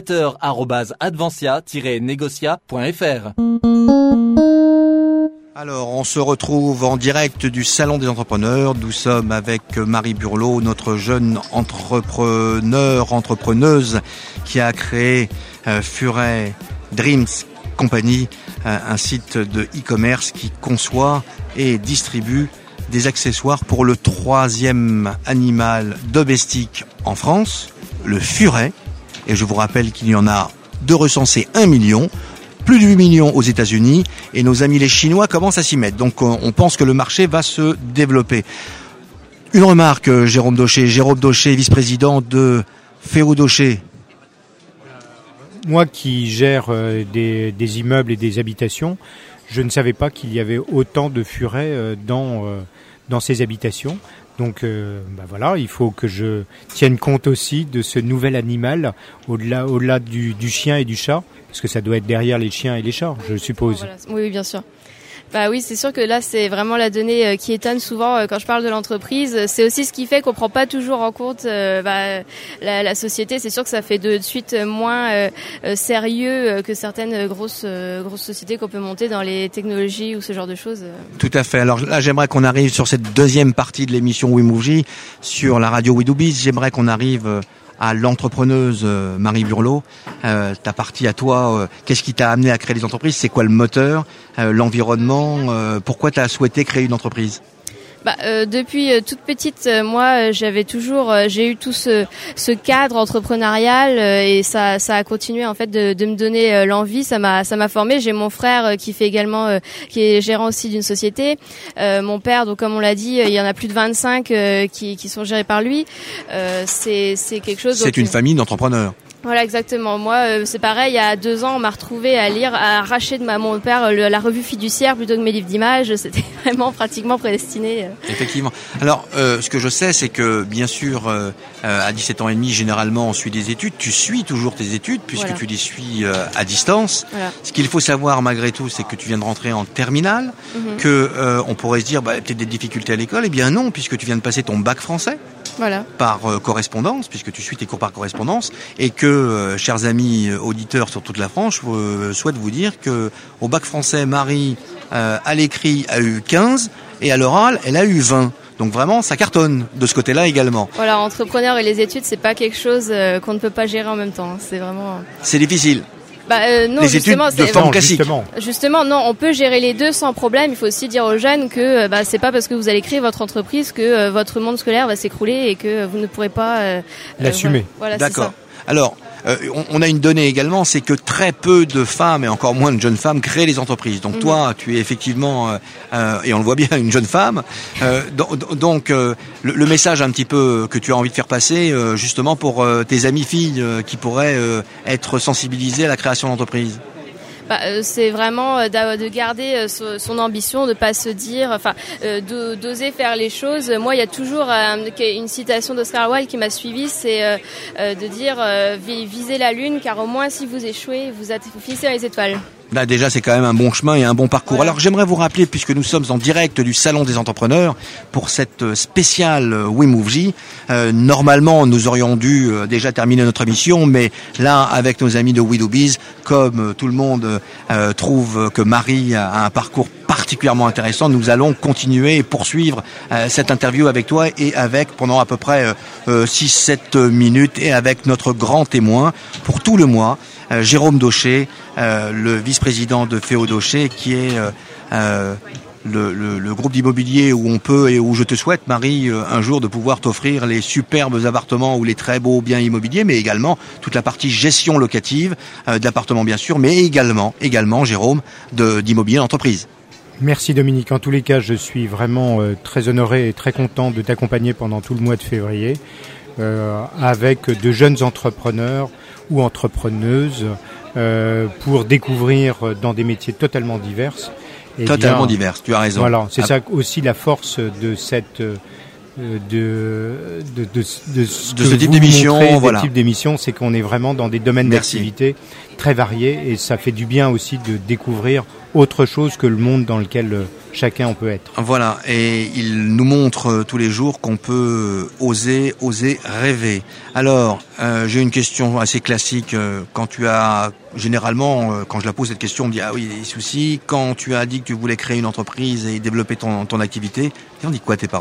Speaker 12: incubateur@advansia-negocia.fr.
Speaker 3: Alors, on se retrouve en direct du Salon des entrepreneurs. Nous sommes avec Marie Burlot, notre jeune entrepreneuse qui a créé Furet Dreams Company, un site de e-commerce qui conçoit et distribue des accessoires pour le 3e animal domestique en France, le furet. Et je vous rappelle qu'il y en a de recensés 1 million, plus de 8 millions aux États-Unis, et nos amis les Chinois commencent à s'y mettre. Donc on pense que le marché va se développer. Une remarque, Jérôme Daucher, vice-président de Ferrou Daucher.
Speaker 8: Moi qui gère des immeubles et des habitations, je ne savais pas qu'il y avait autant de furets dans ces habitations. Donc voilà, il faut que je tienne compte aussi de ce nouvel animal au-delà du chien et du chat, parce que ça doit être derrière les chiens et les chats, je suppose. Voilà.
Speaker 6: Oui, bien sûr. Oui, c'est sûr que là, c'est vraiment la donnée qui étonne souvent quand je parle de l'entreprise. C'est aussi ce qui fait qu'on prend pas toujours en compte la société. C'est sûr que ça fait de suite moins sérieux que certaines grosses sociétés qu'on peut monter dans les technologies ou ce genre de choses.
Speaker 3: Tout à fait. Alors là, j'aimerais qu'on arrive sur cette deuxième partie de l'émission WeMoveJ sur la radio WeDoBiz. J'aimerais qu'on arrive à l'entrepreneuse Marie Burlot. Ta partie à toi, qu'est-ce qui t'a amené à créer des entreprises? C'est quoi le moteur, l'environnement? Pourquoi tu as souhaité créer une entreprise?
Speaker 6: Depuis toute petite, moi, j'ai eu tout ce cadre entrepreneurial et ça a continué en fait de me donner l'envie. Ça m'a formé. J'ai mon frère qui fait également, qui est gérant aussi d'une société. Mon père, donc comme on l'a dit, il y en a plus de 25 qui sont gérés par lui. C'est quelque chose.
Speaker 3: C'est une famille d'entrepreneurs.
Speaker 6: Voilà, exactement. Moi, c'est pareil, il y a 2 ans, on m'a retrouvé à arracher de mon père la revue fiduciaire plutôt que mes livres d'images. C'était vraiment pratiquement prédestiné.
Speaker 3: Effectivement. Alors, ce que je sais, c'est que, bien sûr, à 17 ans et demi, généralement, on suit des études. Tu suis toujours tes études, puisque tu les suis à distance. Voilà. Ce qu'il faut savoir, malgré tout, c'est que tu viens de rentrer en terminale, que on pourrait se dire, peut-être des difficultés à l'école. Eh bien non, puisque tu viens de passer ton bac français.
Speaker 6: Voilà.
Speaker 3: Par correspondance, puisque tu suis tes cours par correspondance, et que, chers amis auditeurs sur toute la France, je souhaite vous dire que au bac français, Marie, à l'écrit, a eu 15, et à l'oral, elle a eu 20. Donc vraiment, ça cartonne de ce côté-là également.
Speaker 6: Voilà, entrepreneur et les études, c'est pas quelque chose qu'on ne peut pas gérer en même temps. C'est vraiment.
Speaker 3: C'est difficile.
Speaker 6: Non,
Speaker 3: les études de forme classique.
Speaker 6: Justement, non, on peut gérer les deux sans problème. Il faut aussi dire aux jeunes que c'est pas parce que vous allez créer votre entreprise que votre monde scolaire va s'écrouler et que vous ne pourrez pas
Speaker 8: l'assumer.
Speaker 6: Voilà,
Speaker 3: d'accord.
Speaker 6: C'est ça.
Speaker 3: Alors, on a une donnée également, c'est que très peu de femmes et encore moins de jeunes femmes créent les entreprises. Donc toi, tu es effectivement, et on le voit bien, une jeune femme. Donc le message un petit peu que tu as envie de faire passer, justement pour tes amies filles qui pourraient être sensibilisées à la création d'entreprise.
Speaker 6: C'est vraiment de garder son ambition, de pas se dire, d'oser faire les choses. Moi, il y a toujours une citation d'Oscar Wilde qui m'a suivie, c'est de dire visez la lune, car au moins si vous échouez, vous fixez les étoiles.
Speaker 3: Là, déjà, c'est quand même un bon chemin et un bon parcours.
Speaker 6: Voilà.
Speaker 3: Alors, j'aimerais vous rappeler, puisque nous sommes en direct du Salon des Entrepreneurs, pour cette spéciale WeMoveJ. Normalement, nous aurions dû déjà terminer notre émission, mais là, avec nos amis de WeDoBiz, comme tout le monde trouve que Marie a un parcours particulièrement intéressant, nous allons continuer et poursuivre cette interview avec toi et pendant à peu près 6-7 minutes, et avec notre grand témoin pour tout le mois, Jérôme Daucher, le vice-président de Féo Daucher, qui est le groupe d'immobilier où on peut et où je te souhaite, Marie, un jour de pouvoir t'offrir les superbes appartements ou les très beaux biens immobiliers, mais également toute la partie gestion locative d'appartements bien sûr, mais également Jérôme, d'immobilier d'entreprise.
Speaker 8: Merci Dominique. En tous les cas, je suis vraiment très honoré et très content de t'accompagner pendant tout le mois de février avec de jeunes entrepreneurs ou entrepreneuses pour découvrir dans des métiers totalement divers.
Speaker 3: Totalement divers, tu as raison.
Speaker 8: Voilà, c'est ça aussi la force de cette de ce type d'émission, voilà. Ce type d'émission, c'est qu'on est vraiment dans des domaines d'activité très variés et ça fait du bien aussi de découvrir autre chose que le monde dans lequel chacun on peut être.
Speaker 3: Voilà, et il nous montre tous les jours qu'on peut oser rêver. Alors, j'ai une question assez classique. Quand tu as, généralement, quand je la pose cette question, on me dit, ah oui, il y a des soucis. Quand tu as dit que tu voulais créer une entreprise et développer ton activité, on dit quoi tes parents ?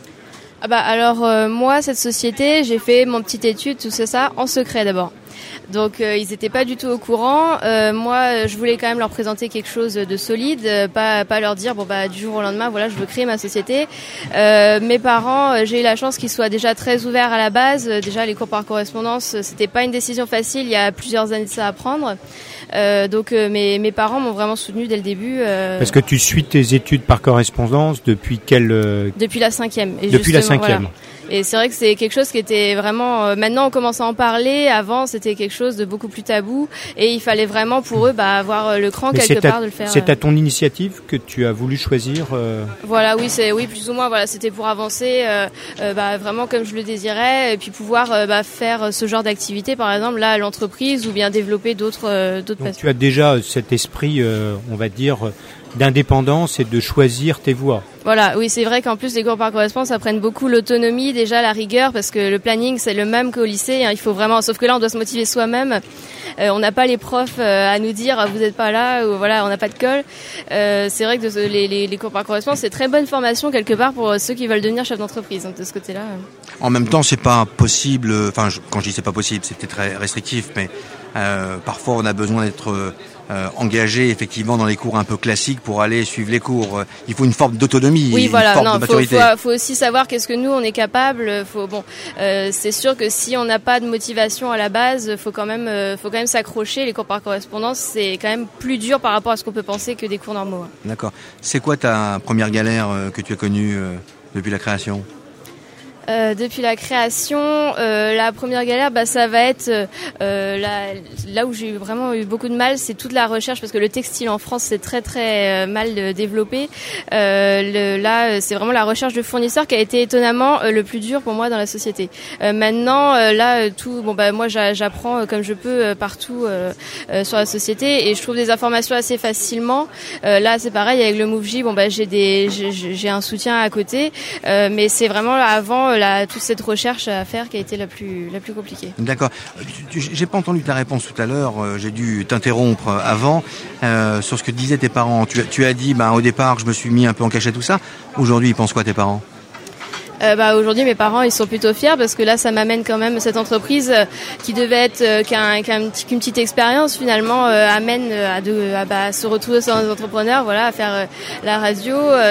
Speaker 6: Moi, cette société, j'ai fait mon petite étude, tout ça, en secret d'abord. Donc ils étaient pas du tout au courant. Moi, je voulais quand même leur présenter quelque chose de solide, pas leur dire du jour au lendemain, voilà, je veux créer ma société. Mes parents, j'ai eu la chance qu'ils soient déjà très ouverts à la base. Déjà les cours par correspondance, c'était pas une décision facile. Il y a plusieurs années de ça à prendre. Donc mes parents m'ont vraiment soutenu dès le début. Parce
Speaker 8: que tu suis tes études par correspondance depuis quelle
Speaker 6: Depuis la 5e.
Speaker 8: Depuis la 5e. Voilà.
Speaker 6: Et c'est vrai que c'est quelque chose qui était vraiment... maintenant, on commence à en parler. Avant, c'était quelque chose de beaucoup plus tabou. Et il fallait vraiment pour eux avoir le cran quelque part de le faire.
Speaker 8: C'est à ton initiative que tu as voulu choisir
Speaker 6: Voilà, oui, plus ou moins. Voilà, c'était pour avancer vraiment comme je le désirais. Et puis pouvoir faire ce genre d'activité, par exemple, là, à l'entreprise ou bien développer d'autres
Speaker 8: Donc tu as déjà cet esprit, on va dire, d'indépendance et de choisir tes voies.
Speaker 6: Voilà, oui, c'est vrai qu'en plus les cours par correspondance apprennent beaucoup l'autonomie, déjà la rigueur, parce que le planning c'est le même qu'au lycée, il faut vraiment, sauf que là on doit se motiver soi-même, on n'a pas les profs à nous dire vous n'êtes pas là, ou voilà, on n'a pas de colle. C'est vrai que les cours par correspondance c'est très bonne formation quelque part pour ceux qui veulent devenir chef d'entreprise, donc de ce côté-là.
Speaker 3: En même temps, c'est pas possible, quand je dis c'est pas possible, c'est peut-être très restrictif, mais parfois on a besoin d'être engagé effectivement dans les cours un peu classiques pour aller suivre les cours. Il faut une forme d'autonomie, une forme de maturité.
Speaker 6: Faut aussi savoir qu'est-ce que nous on est capable. C'est sûr que si on n'a pas de motivation à la base, faut quand même s'accrocher. Les cours par correspondance, c'est quand même plus dur par rapport à ce qu'on peut penser que des cours normaux.
Speaker 3: D'accord. C'est quoi ta première galère que tu as connue depuis la création ?
Speaker 6: Depuis la création, la première galère, ça va être là où j'ai vraiment eu beaucoup de mal, c'est toute la recherche, parce que le textile en France c'est très très mal développé. Là, c'est vraiment la recherche de fournisseurs qui a été étonnamment le plus dur pour moi dans la société. Maintenant, tout, moi j'apprends comme je peux partout sur la société et je trouve des informations assez facilement. Là, c'est pareil avec le MoveJ. J'ai un soutien à côté, mais c'est vraiment avant toute cette recherche à faire qui a été la plus compliquée.
Speaker 3: D'accord. J'ai pas entendu ta réponse tout à l'heure. J'ai dû t'interrompre avant sur ce que disaient tes parents. Tu as dit, au départ, je me suis mis un peu en cachette tout ça. Aujourd'hui, ils pensent quoi tes parents ?
Speaker 6: Aujourd'hui mes parents ils sont plutôt fiers parce que là ça m'amène quand même cette entreprise qui devait être qu'une petite expérience finalement amène à se retrouver sur un entrepreneur, voilà, à faire la radio.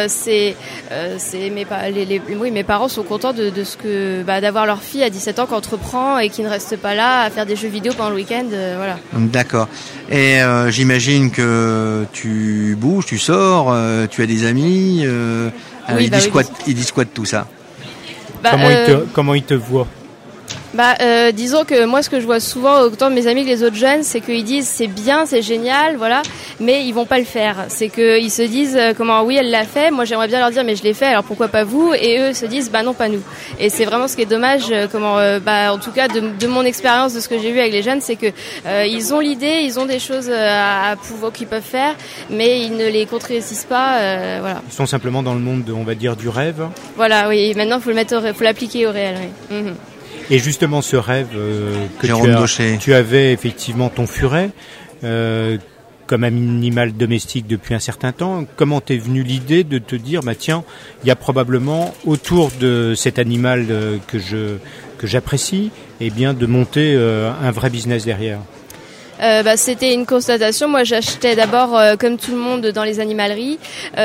Speaker 6: Mes parents sont contents de ce que d'avoir leur fille à 17 ans qui entreprend et qui ne reste pas là à faire des jeux vidéo pendant le week-end, voilà.
Speaker 3: D'accord. Et j'imagine que tu bouges, tu sors, tu as des amis. Ils disent quoi de tout ça?
Speaker 8: Comment ils te voient?
Speaker 6: Disons que moi, ce que je vois souvent, autant mes amis que les autres jeunes, c'est qu'ils disent c'est bien, c'est génial, voilà, mais ils vont pas le faire. C'est qu'ils se disent oui, elle l'a fait, moi j'aimerais bien leur dire mais je l'ai fait, alors pourquoi pas vous? Et eux se disent non, pas nous. Et c'est vraiment ce qui est dommage. En tout cas de mon expérience, de ce que j'ai vu avec les jeunes, c'est que ils ont l'idée, ils ont des choses à pouvoir qu'ils peuvent faire, mais ils ne les concrétisent pas. Voilà.
Speaker 8: Ils sont simplement dans le monde, on va dire, du rêve.
Speaker 6: Voilà, oui. Maintenant, faut l'appliquer au réel. Oui. Mm-hmm.
Speaker 8: Et justement, ce rêve que tu avais effectivement ton furet comme animal domestique depuis un certain temps. Comment t'es venue l'idée de te dire, tiens, il y a probablement autour de cet animal que j'apprécie, de monter un vrai business derrière?
Speaker 6: C'était une constatation. Moi, j'achetais d'abord, comme tout le monde, dans les animaleries.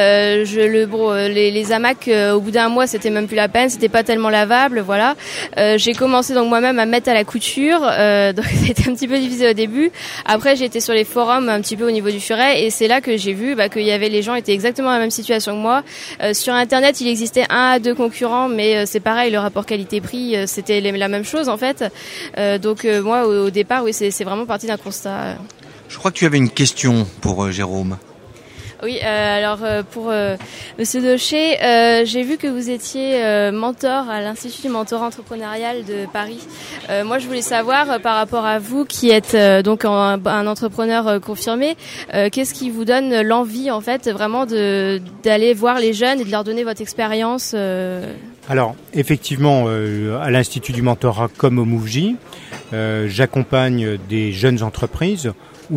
Speaker 6: Les hamacs, au bout d'un mois, c'était même plus la peine. C'était pas tellement lavable, voilà. J'ai commencé donc moi-même à mettre à la couture. Donc c'était un petit peu difficile au début. Après, j'ai été sur les forums un petit peu au niveau du furet, et c'est là que j'ai vu qu'il y avait les gens étaient exactement dans la même situation que moi. Sur Internet, il existait 1 à 2 concurrents, mais c'est pareil, le rapport qualité-prix, c'était la même chose en fait. Moi, au départ, oui, c'est vraiment parti d'un constat.
Speaker 3: Je crois que tu avais une question pour Jérôme.
Speaker 6: Oui, pour Monsieur Daucher, j'ai vu que vous étiez mentor à l'Institut du mentorat entrepreneurial de Paris. Moi, je voulais savoir, par rapport à vous qui êtes donc un entrepreneur confirmé, qu'est-ce qui vous donne l'envie, en fait, vraiment d'aller voir les jeunes et de leur donner votre expérience
Speaker 8: Alors, effectivement, à l'Institut du mentorat comme au MoveJ, j'accompagne des jeunes entreprises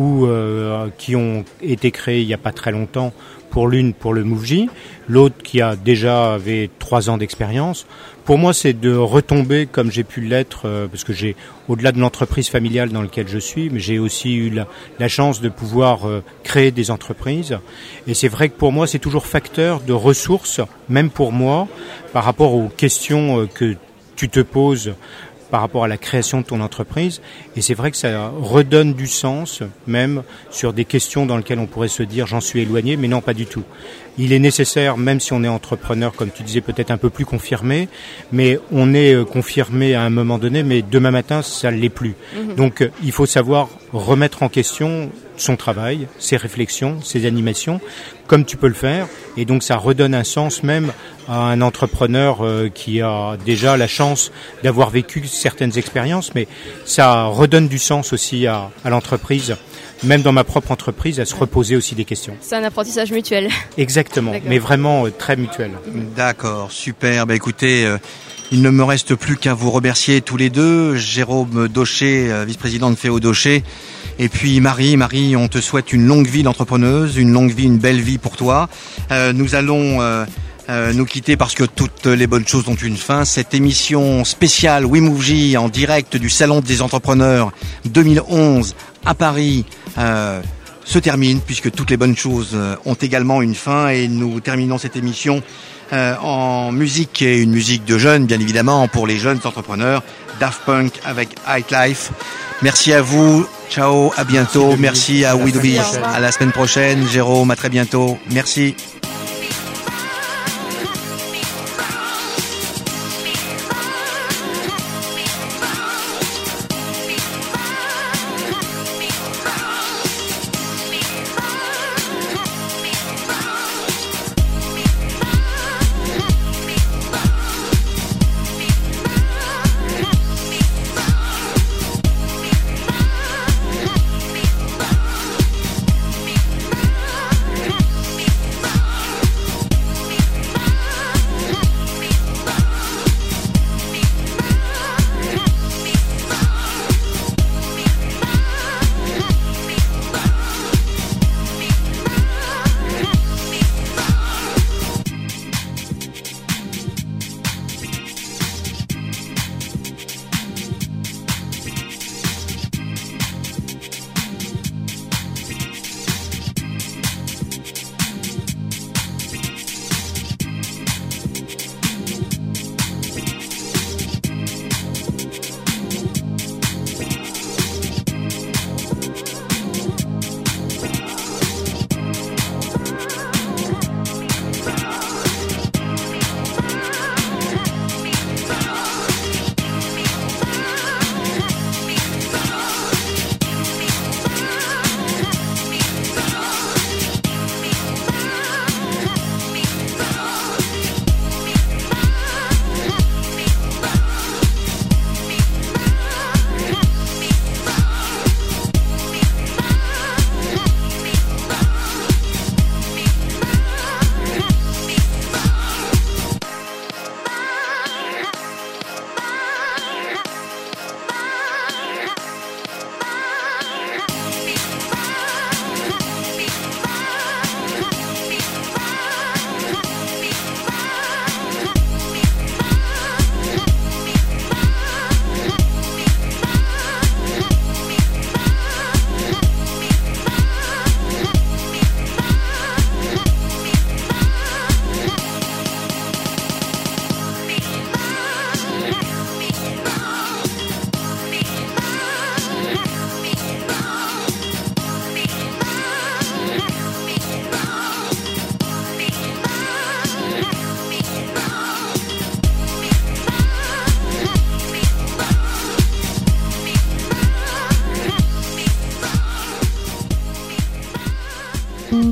Speaker 8: qui ont été créées il n'y a pas très longtemps, pour l'une pour le MoveJ, l'autre qui avait 3 ans d'expérience. Pour moi, c'est de retomber comme j'ai pu l'être, parce que j'ai, au-delà de l'entreprise familiale dans laquelle je suis, mais j'ai aussi eu la chance de pouvoir créer des entreprises. Et c'est vrai que pour moi, c'est toujours facteur de ressources, même pour moi, par rapport aux questions que tu te poses par rapport à la création de ton entreprise. Et c'est vrai que ça redonne du sens, même sur des questions dans lesquelles on pourrait se dire j'en suis éloigné, mais non, pas du tout. Il est nécessaire, même si on est entrepreneur, comme tu disais, peut-être un peu plus confirmé, mais on est confirmé à un moment donné, mais demain matin, ça ne l'est plus. Donc, il faut savoir remettre en question son travail, ses réflexions, ses animations, comme tu peux le faire. Et donc, ça redonne un sens même à un entrepreneur qui a déjà la chance d'avoir vécu certaines expériences, mais ça redonne du sens aussi à l'entreprise. Même dans ma propre entreprise, à se reposer aussi des questions.
Speaker 6: C'est un apprentissage mutuel.
Speaker 8: Exactement, mais vraiment très mutuel.
Speaker 3: D'accord, super. Écoutez, il ne me reste plus qu'à vous remercier tous les deux. Jérôme Daucher, vice-président de Féo Daucher, et puis Marie, on te souhaite une longue vie d'entrepreneuse, une longue vie, une belle vie pour toi. Nous allons nous quitter parce que toutes les bonnes choses ont une fin. Cette émission spéciale WeMoveJ en direct du Salon des Entrepreneurs 2011 à Paris se termine, puisque toutes les bonnes choses ont également une fin, et nous terminons cette émission en musique, et une musique de jeunes bien évidemment pour les jeunes entrepreneurs, Daft Punk avec High Life. Merci à vous, ciao, à bientôt. Merci à WeDoBiz, à la semaine prochaine. Jérôme, à très bientôt. Merci.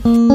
Speaker 14: Thank